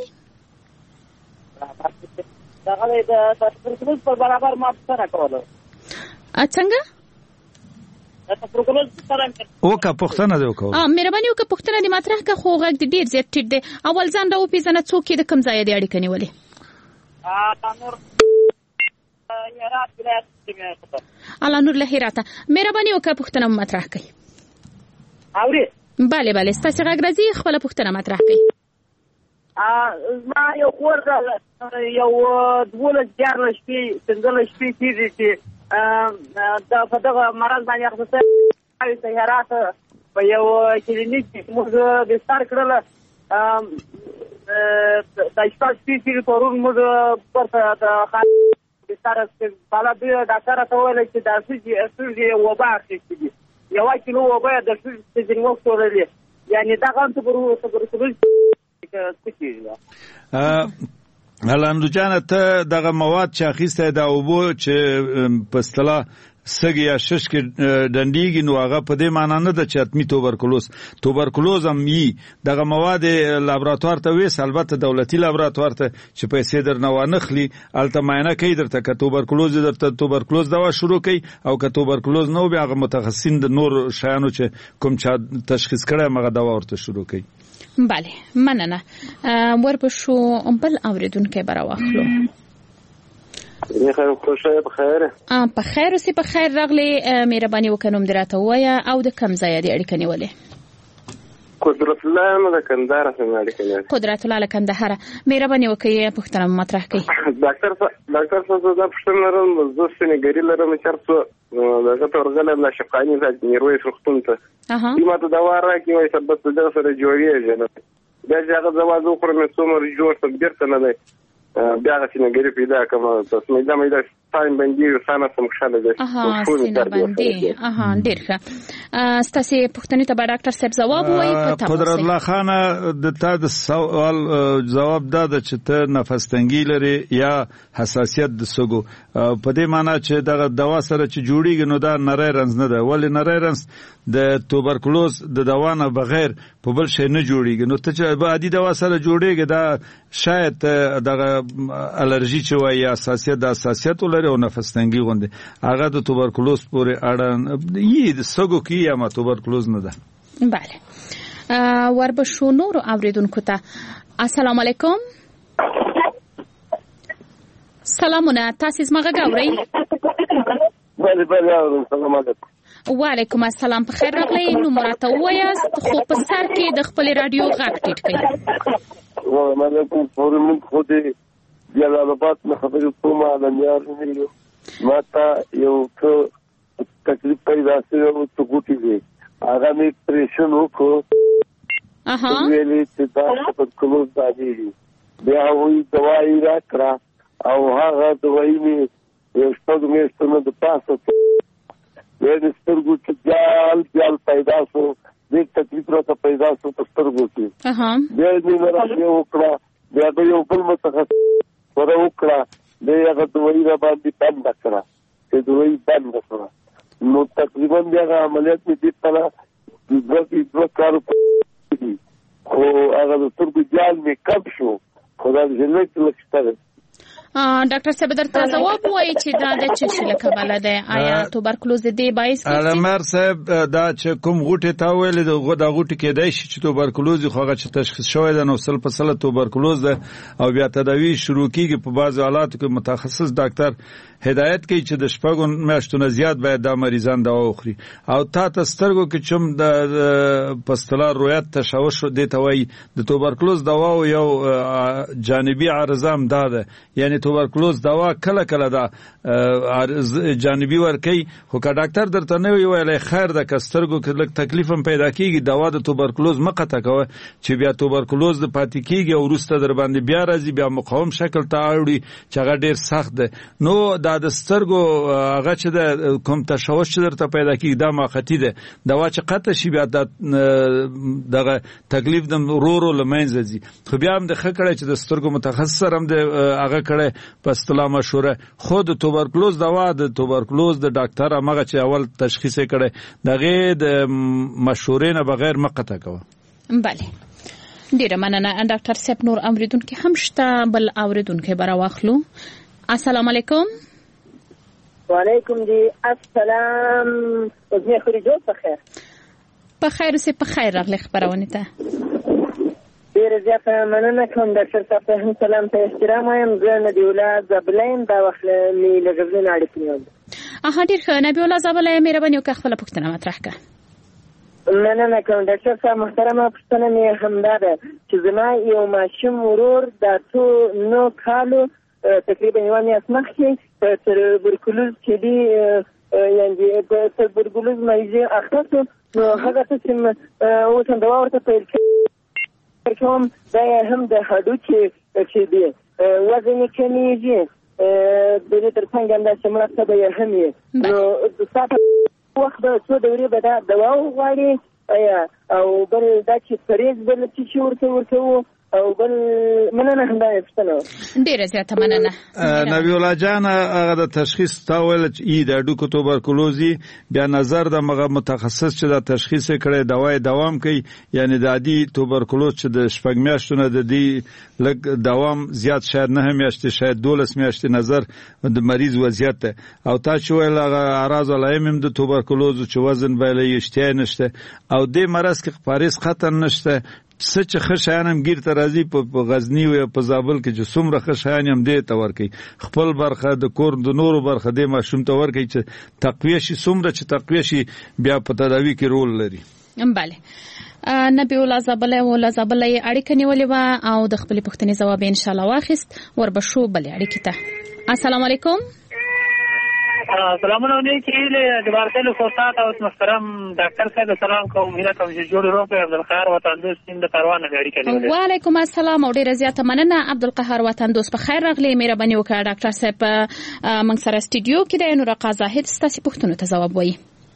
دغه د تبرکلوز په برابر ما څه کوله څنګه تبرکلوز څنګه وکه پښتنه دی وکړه. اه مهرباني وکړه پښتنه دې مطرح کا خو غږ دې ډیر زیات ټیټ دی. اول ځان راو پیژنه څوک د کوم ځای دی اړیکه نیولې؟ ا نور هرات ولایت کې الله نور له هراته. مهرباني وکړه پښتنه مطرح کړئ. اوري بله بله ستاسو غږ راځي، خپل پښتنه مطرح کړئ. ا ما یو خور یو دولس جار شپې څنګه شپې کیږي چې دا په دغه مرض باندې اخته سهارات په یو کلینیک کې موږ بستر کړل. د شپږ سپیڅلي پرون موږ پرته د بستر بالا د ډاکټر ته وویل چې دا سږي وبا اخیستي یو کیلو وبا د سږي وخت ورلې، یعنی دا غن ته ورو تبرکلوز څه کیږي. الحمد جان ته دغه مواد چې اخیسته د اوبو چې په اصطلاح سګ یا شش کې ډنډیږي نو هغه په دې معنی نه ده چې اتمی توبرکلوز توبرکلوز هم وي دغه مواد لابراتوار ته وېس البته دولتي لابراتوار ته چې پیسې درنه وانخلي الته معاینه کوي درته که توبرکلوز درته توبرکلوز دوا شروع کوي او که توبرکلوز نه بیا هغه متخصصین د نور شیانو چې کوم چا تشخیص کړی هغه دوا ورته شروع کوي. بله مننه. ورپسو بل اوریدونکی به راواخلو. خیر خوشاله بخیر. ا په خیر اوسې په خیر راغلی. مهرباني وکړئ نوم دې راته ووایه او د کوم ځای دې اړیکه نیولې؟ قدرت الله نه د کندهار څخه اړیکه نیولې. قدرت الله له کندهار. مهرباني وکړئ پوښتنه مطرح کړئ. ډاکټر ډاکټر صاحب زه پوښتنه لرم زه سنګری لرم چرته دغه تورغله د شقانی د نیروي سختون ته. اها. ما ته دوا راکې وای سبب د سره جوړیږي نه. دا ځکه زواز وکړم څومره جوړ څه بیرته نه دی. بیا سنګری پیدا کوم تاسو مې دا مې دا ستاین باندې سانه سم خاله ده. اها سینه باندې. اها ډیر ښه. ستاسو پوښتنې ته به ډاکټر صاحب جواب وایي په تاسو. قدرت الله خان د تا د سوال جواب دا د چې ته نفس تنګي لري یا حساسیت د سګو په دې معنی چې دغه دوا سره چې جوړیږي نو دا نری رنز نه ده ولې نری رنز د توبرکلوز د دوا نه بغیر په بل شي نه جوړیږي نو ته چې عادي دوا سره جوړیږي دا شاید دغه الرجی چې وایي حساسیت د حساسیت ولري او نفس تنګي غونډه هغه د توبرکلوز پورې اړه یی د سګو کې یا ما توبرکلوز نه ده. بله وربشو نور اوریدونکو ته السلام علیکم. سلامونه تاسو زما غاوري. بله بله سلام علیکم. وعلیکم السلام په خیر راغلی. نو مرته وایاست خو په سر کې د خپل رادیو غږ ټیټ کړئ. وعلیکم السلام. خو دې جلال آباد نه خبرې کوم علمیار ویلو ما ته یو څه تکلیف پیدا شوی او څه ګوتې دي هغه مې پریشن وکړو. اها ویلې چې دا توبرکلوز باندې بیا وایي دوايي راکړه او هغه دوايي مې یو څو میاشتې نه د پاسه د سترګو چې جال جال پیدا شو دې تکلیف راته پیدا شو په سترګو کې. اها بیا دې راځي وکړه بیا د یو بل متخصص سره وکړه د هغه دوايي را باندې بند کړه چې دوايي بند کړه نو تقریبا بیا عملیات مې دې کړه د دوه کارو خو هغه د سترګو جال مې کم شو خو دا ژوند لکه ډاکټر صاحب درته جواب وایي چې دا د څه شي له کبله ده آیا توبرکلوز دې باعث کیږي؟ علمار صاحب دا چې کوم غوټه تا ویل د غوډه غوټه کېدای شي چې توبرکلوز خو هغه چې تشخیص شوی ده نو سل په سل توبرکلوز ده او بیا تداوی شروع کیږي په بعض حالاتو کې متخصص ډاکټر هدایت کوي چې د شپږو میاشتو نه زیات باید دا مریضان دوا وخوري او تا تسترګو کې چوم د پستلار رویت تشوش دي ته وایي د توبرکلوز دوا یو جانبي عارضه هم ده یعنی توبرکلوز دوا کله کله دا جانبي ورکی خو که ډاکټر درته نه ویل خیر د کسترګو کې لږ تکلیف هم پیدا کیږي دوا د توبرکلوز مقطع کوي چې بیا توبرکلوز د پاتې کیږي او وروسته در باندې بیا راځي بیا مقاوم شکل ته اړوي چې هغه ډیر سخت ده نو دا د سترګو هغه چې د کوم تشوش چې درته پیدا کیږي دا ماختی ده دوا چې قطع شي بیا دغه تکلیف د رورو لمنځه ځي خو بیا هم د خکړه چې د سترګو متخصص هم د هغه کړه په اصطلاح مشوره خود توبرکلوز دوا د توبرکلوز د ډاکټر هغه چې اول تشخیص کړي دغه د مشورې نه بغیر مقطع کوي. بله ډیره مننه ډاکټر صاحب. نور اوریدونکو هم شته بل اوریدونکو برا واخلو. السلام علیکم. وعلیکم دی السلام. اوسه خوري جو په خیر په خیر سه په خیر راغلی خبرونه ته ډیر زیات مننه کوم ډاکټر صاحب ته سلام ته احترام وایم. زه نبی الله زبلین دا وخت می لګرځین اړیکې نیول. اها ډیر ښه نبی الله زبلین مهرباني وکړه خپل پوښتنه مطرح کړه. مننه کوم ډاکټر صاحب محترمه پوښتنه مې همدا ده چې زما یو ماشوم ورور د څو نو کالو تقریبا یو میاشت مخکې توبرکلوز کې دی یعنی د توبرکلوز مریض اخته نو هغه څه اوس هم دوا ورته پیل کوم دا هم د هډو چې چې دی وزن کمیږي د دې ترڅنګ هم د شملته به هم نو د ساعت وخت د څو دورې به دا دوا وغواړي او بل دا چې فریز بل چې ورته ورته او بل مننه هم دا پښتنه ډیره زیاته مننه. نبی الله جان هغه د تشخیص تاول چې د اډوکو توبرکلوزي بیا نظر د مغه متخصص چې د تشخیص کړي دوايي دوام کوي، یعنی د عادي توبرکلوز چې د شپږ میاشتونو د دې لګ دوام زیات شاید نه میاشتې شاید دولس میاشتې نظر د مریض وضعیت او تا چې ویل هغه اعراض علائم د توبرکلوز چې وزن بلې اشتیا نشته او د مرض کې پاریس خطر نشته. سچ خشانم گیر ته راځي په غزنی او په زابل کې چې څومره خشانم دې ته ورکي خپل برخه د کور د نورو برخه دې ماشوم ته ورکي چې تقویه شي څومره چې تقویه شي بیا په تداوی کې رول لري. بله نبی الله زابل او الله زابل اړیکه نیولې و او د خپل پوښتنې جواب ان شاء الله واخیست. وربشو بل اړیکه ته. السلام علیکم. سلام علیکم د بارتلو فرصت او محترم ډاکټر صاحب سلام کوم هیله کوم چې جوړ روغ او عبدالقهار وطن دوست د پروانه غړي کړي. وعلیکم السلام او ډیره زیاته مننه عبدالقهار وطن دوست. په خیر راغلی مهرباني وکړه ډاکټر صاحب موږ سره استودیو کې د نور قضا هیڅ ستاسو پوښتنو ته جواب وایي.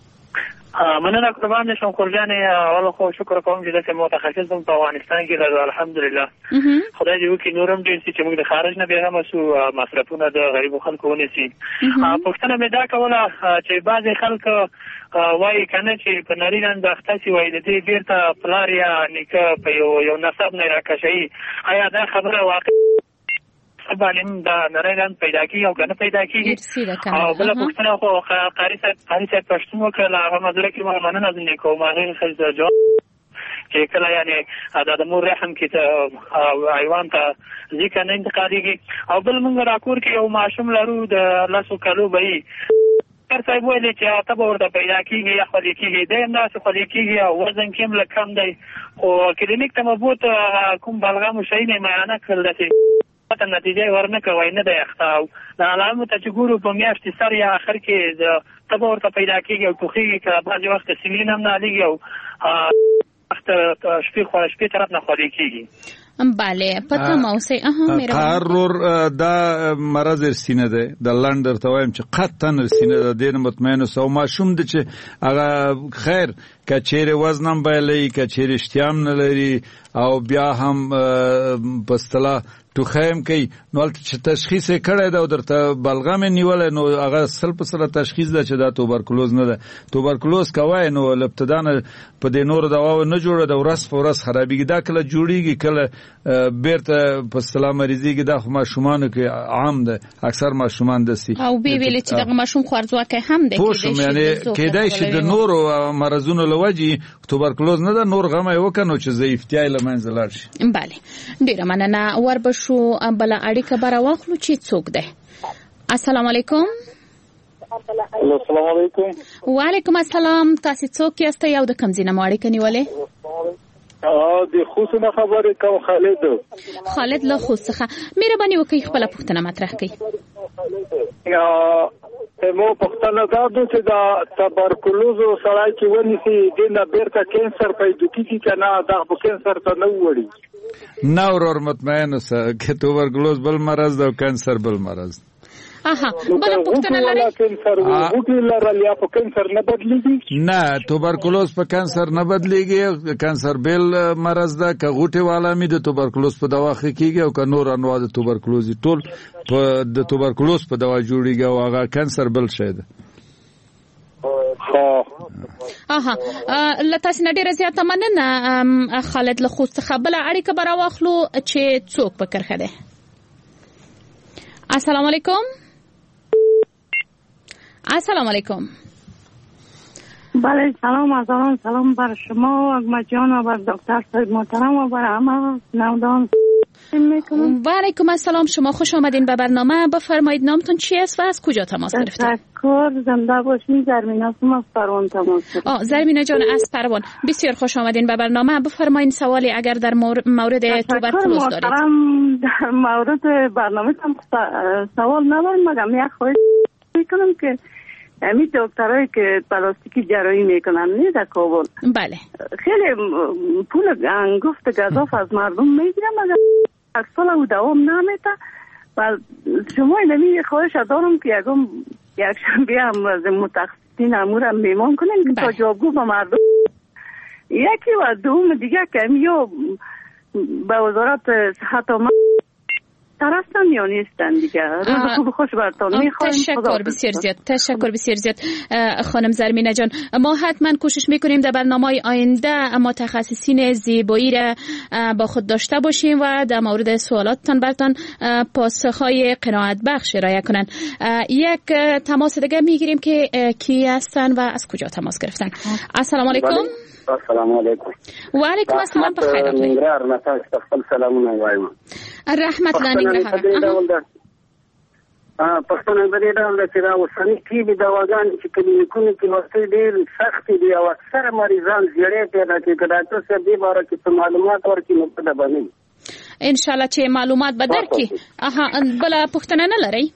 مننه قربان شم قربان اول خو شکر کوم چې د متخصصم په افغانستان کې د الحمدلله خدای دې وکړي نورم دې چې موږ د خارج نه به هم سو مصرفونه د غریب خلکو ونیسي. پښتنه مې دا کوله چې بعضی خلک وایي کنه چې په نارینه انداخته شي وایي د دې بیرته پلار یا نیکه په یو یو نسب نه راکشي. آیا دا خبره واقع سبالم دا نارینه پیدا کی او کنه پیدا کیږي؟ او بل پښتنه خو قاری صاحب قاری صاحب پښتون وکړه هغه مدره کې ما مننه نه کوم هغه خل جواب چې کله یعنی د مور رحم کې ته ایوان ته ځکه نه انتقالیږي. او بل موږ راکور کې یو ماشوم لرو د لاسو کالو به تر صاحب ویل چې ته به ورته پیدا کیږي یا خولي کیږي د انداز خولي کیږي او وزن کې هم کم دی خو کلینیک ته مبوت کوم بلغم شي نه معاینه کړل دي ته نتیجه ورنه کوي نه د اختاو د علامه ته چې ګورو په میاشتې سر یا اخر کې د تبه ورته پیدا کیږي او توخیږي که بعضې وخت سیمین هم نه لګي او وخت شپې خوا شپې طرف نه خولي کیږي. بله پته موسی اها میرا قرر دا مرض ارسینه ده د لندر ته وایم چې قطعا ارسینه ده دین مطمئن اوسه. ماشوم د چې هغه خیر کچېره وزنم بایلې کچېره اشتیام نه لري او بیا هم په اصطلاح تو خیم کوي نو چې تشخیص کړی دا درته بلغم نیولای نو هغه سل په سره تشخیص ده چې دا توبرکلوز نه ده. توبرکلوز کوي نو ابتدا په دې نور دوا نه جوړه د ورس په ورس خرابېږي دا کله جوړیږي کله بیرته په اصطلاح مریضیږي دا خو ماشومان کې عام ده اکثر ماشومان دسي او بي ویل چې دغه ماشوم خوارځواکه هم ده پوښم یعنی کېدای شي د نورو مرزونو لوجي توبرکلوز نه ده نور غمه وکنو چې ضعیفتیا لمنځه لاړ شي. بله ډیره مننه. وربشو بل اړیکه بر واخلو چې څوک ده. السلام علیکم. السلام علیکم. وعلیکم السلام. تاسو څوک یاست یو د کوم ځای نه اړیکه نیولې؟ ا د خوسنه خبرې کوم خالد. خالد له خوسخه مهرباني وکړئ خپل پوښتنه مطرح کړئ. یا مو پښتنه دا چې دا تبرکلوز سره چې ونیسي د نه بیرته کینسر پیدا کیږي کنه دا په کینسر ته نه وړي. نه ورور مطمئن اوسه چې توبرکلوز بل مرض ده او کانسر بل مرض. اها بل پوښتنه لري کینسر وګړي لري یا په کینسر نه بدلېږي؟ نه توبرکلوز په کانسر نه بدلېږي. کانسر بل مرض ده که غوټه والا می د توبرکلوز په دوا خکېږي او که نور انواع د توبرکلوز ټول په د توبرکلوز په دوا جوړیږي او هغه کانسر بل شي ده. اها لته سن ډیره زیاته مننه خالد له خو څخه بل اړیکه بر واخلو چې څوک پکر خده. السلام علیکم. السلام علیکم. بله سلام سلام سلام بر شما و اگمجان و بر دکتر صاحب محترم و بر همه نودان. و علیکم السلام. شما خوش آمدین به برنامه. بفرمایید نامتون چی است و از کجا تماس گرفتید؟ تشکر. زنده باشین. زرمینا هستم از پروان تماس گرفتم. آه زرمینا جان از پروان بسیار خوش آمدین به برنامه. بفرمایید سوالی اگر در مورد توبرکلوز دارید. در مورد برنامه هم سوال ندارم مگر یک خواهش میکنم که همین دکترایی که پلاستیکی جراحی میکنن نه در کابل بله خیلی پول انگفت گزاف از مردم میگیرن مگر از سال او دوام نمیته و شما اینمی خواهش دارم که یکم یک شنبه هم از متخصصین امورم میمان کنیم که تا جوابگو به مردم یکی و دوم دیگه کمی یا به وزارت صحت و هستن یا نیستن دیگه. روز خوب خوش براتون میخوایم. تشکر بسیار زیاد. تشکر بسیار زیاد خانم زرمینه جان. ما حتما کوشش میکنیم در برنامه آینده متخصصین زیبایی را با خود داشته باشیم و در مورد سوالاتتان براتون پاسخهای قناعت بخش ارائه کنن. یک تماس دیگه میگیریم که کی هستن و از کجا تماس گرفتن. السلام علیکم. السلام علیکم. و علیکم السلام. بخیر. ننګرهار نه تاسو خپل سلامونه وایم. رحمت الله ننګرهار. پښتنه د دې ډول چې دا اوسنۍ طبي دواګانې چې کلینیکونو کې ورته ډېر سخت دي او اکثر مریضان زیړې پیدا کوي. که ډاکټر صاحب دې باره کې معلومات ورکړي نو ښه به وي. ان شاء الله چې معلومات به درکړي. اها بله پوښتنه نه لرئ؟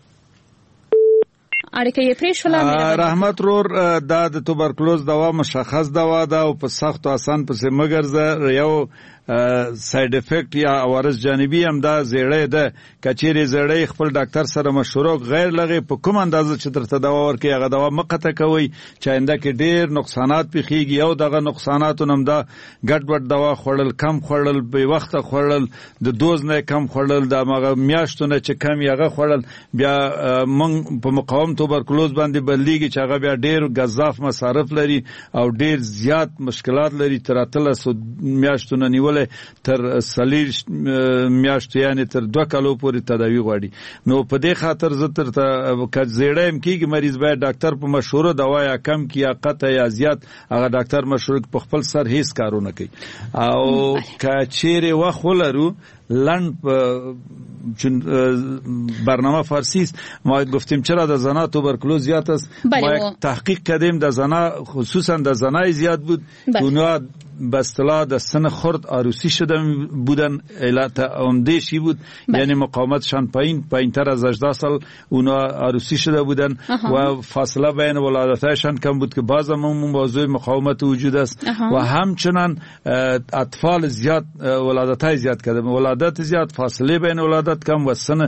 اړیکه یې پرې شوله. رحمت رور دا د توبرکلوز دوا مشخص دوا ده او په سخت او آسان پسې مګرځه. یو ساید افیکټ یا عوارض جانبي هم دا زیړې ده. کچېرې زیړې خپل ډاکټر سره مشوره غیر لغې په کوم اندازه چې درته دوا ورکړي هغه دوا مقطع کوي چې آینده کې ډېر نقصانات پیښیږي. او دغه نقصاناتو هم دا ګډ وډ دوا خوړل، کم خوړل، بې وخته خوړل، د دوز نه کم خوړل، د هغه میاشتو نه چې کم یې هغه خوړل، بیا موږ په مقاوم توبرکلوز باندې بدلیږي چې هغه بیا ډېر ګزاف مصارف لري او ډېر زیات مشکلات لري. تر اتلسو میاشتو نه نیولې تر سلیر میاشتو یعنی تر دوه کالو پورې تداوی غواړي. نو په دې خاطر زه تر که زیړی هم کېږي مریض باید ډاکټر په مشوره دوا یا کم کړي یا قطع یا زیات هغه ډاکټر مشوره په خپل سر هیڅ کارونه کوي. او که چیرې وخت ولرو لند برنامه فارسی است ما گفتیم چرا در زنا توبرکلوز زیاد است. ما تحقیق کردیم در زنا خصوصا در زنای زیاد بود که اونا به اصطلاح در سن خرد عروسی شده بودن. علت عمده‌شی بود یعنی مقاومتشان پایین پایینتر از هجده سال اونا عروسی شده بودن و فاصله بین ولادتشان کم بود که باز هم موضوع مقاومت وجود است. و همچنان اطفال زیاد ولادتای زیاد کردن، ولادت زیاد، فاصله بین ولادت کم و سن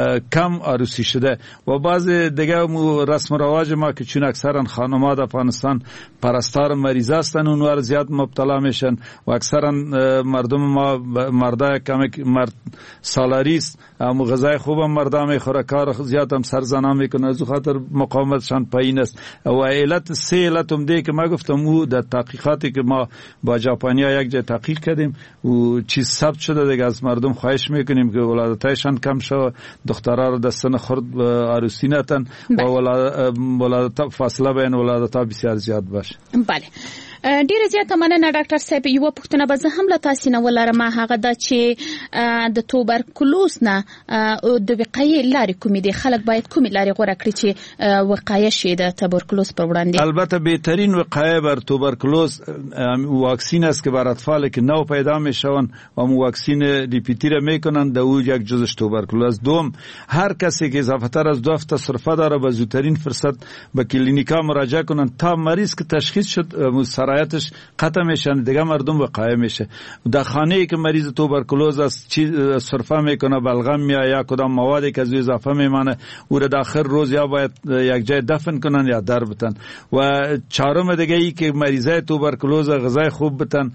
کم عروسی شده. و بعض دیگه رسم و رواج ما که چون اکثرا خانم‌ها در افغانستان پرستار مریض هستن اونها زیاد مبتلا میشن و اکثرا مردم ما مردای کم مرد سالاریست هم غذای خوب هم مردا میخوره، کار زیاد هم سرزنا میکنه، از خاطر مقاومتشان پایین است. و علت سه علت هم ده که ما گفتم او در تحقیقاتی که ما با ژاپنیا یک جای تحقیق کردیم و چیز ثبت شده دیگه از مردم خواهش میکنیم که ولادتایشان کم شود، دخترها رو در سن خرد عروسی نتن و ولادت فاصله بین ولادتها بسیار زیاد باشه. بله ډیره زیاته مننه ډاکټر صاحب. یو پوښتنه به زه هم له تاسو نه ولرم، هغه دا چې د توبرکلوز نه د وقایې لارې کومې دي؟ خلک باید کومې لارې غوره کړي چې وقایه شي د توبرکلوز پر وړاندې؟ البته بهترین وقایه بر توبرکلوز واکسین است که بر اطفال که نو پیدا میشوند و هم واکسین ریپیتی را میکنند در او یک جزش توبرکلوز. دوم هر کسی که اضافه تر از دو هفته سرفه داره به زودترین فرصت به کلینیکا مراجعه کنند تا مریض که تشخیص شد سرایتش قطع میشه، دیگه مردم وقایه میشه. در خانه ای که مریض توبرکلوز است چی سرفه میکنه، بلغم یا یا کدام موادی که از اضافه میمانه او را در آخر روز یا باید یک جای دفن کنن یا در بتن. و چهارم دیگه ای که مریضای توبرکلوز غذای خوب بتن،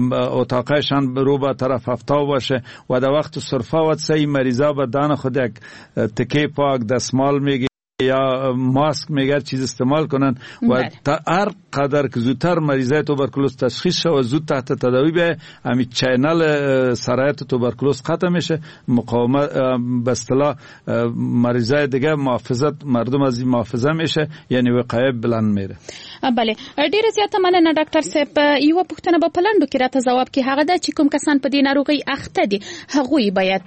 اتاقشان رو به طرف هفتاو باشه و در وقت سرفه و سه مریضا به دان خود یک تکه پاک دستمال میگه یا ماسک میگر چیز استعمال کنن و تا هر قدر که زودتر مریضای توبرکلوز تشخیص شود و زود تحت تداوی بیاید همین چینل سرایت توبرکلوز قطع میشه. مقاومت به اصطلاح مریضای دیگه محافظت مردم از این محافظه میشه، یعنی وقایه بلند میره. بله ډیره زیاته مننه ډاکټر صاحب. یو پوښتنه په پلندو کې راته جواب کې هغه دا چې کوم کسان په دې ناروغي اخته دي هغوی باید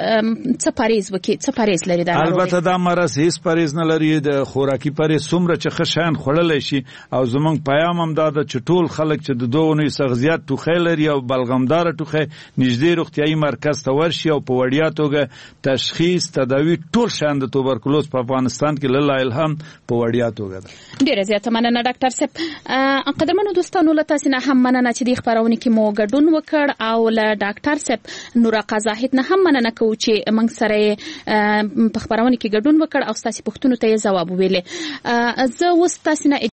څه پرهیز وکړي، څه پرهیز لري دا ناروغي؟ البته دا مرض هیڅ پرهیز نه لري. د خوراکي پرهیز څومره چې ښه شیان خوړلی شي او زمونږ پیام هم دا ده چې ټول خلک چې د دوه اونیو څخه زیات ټوخی لري او بلغمداره ټوخی نږدې روغتیایي مرکز ته ورشي او په وړیا توګه تشخیص تداوي ټول شیان د توبرکلوز په افغانستان کې لله الحمد په وړیا توګه ده. ډیره زیاته مننه ډاکټر صاحب. قدرمنو دوستانو له تاسو نه هم مننه چې د خبرونه کې مو ګډون وکړ او له ډاکټر صاحب نور قزاحت نه هم مننه کوو چې موږ سره په خبرونه کې ګډون وکړ او تاسو پوښتنو ته جواب ویلې. زه اوس تاسو نه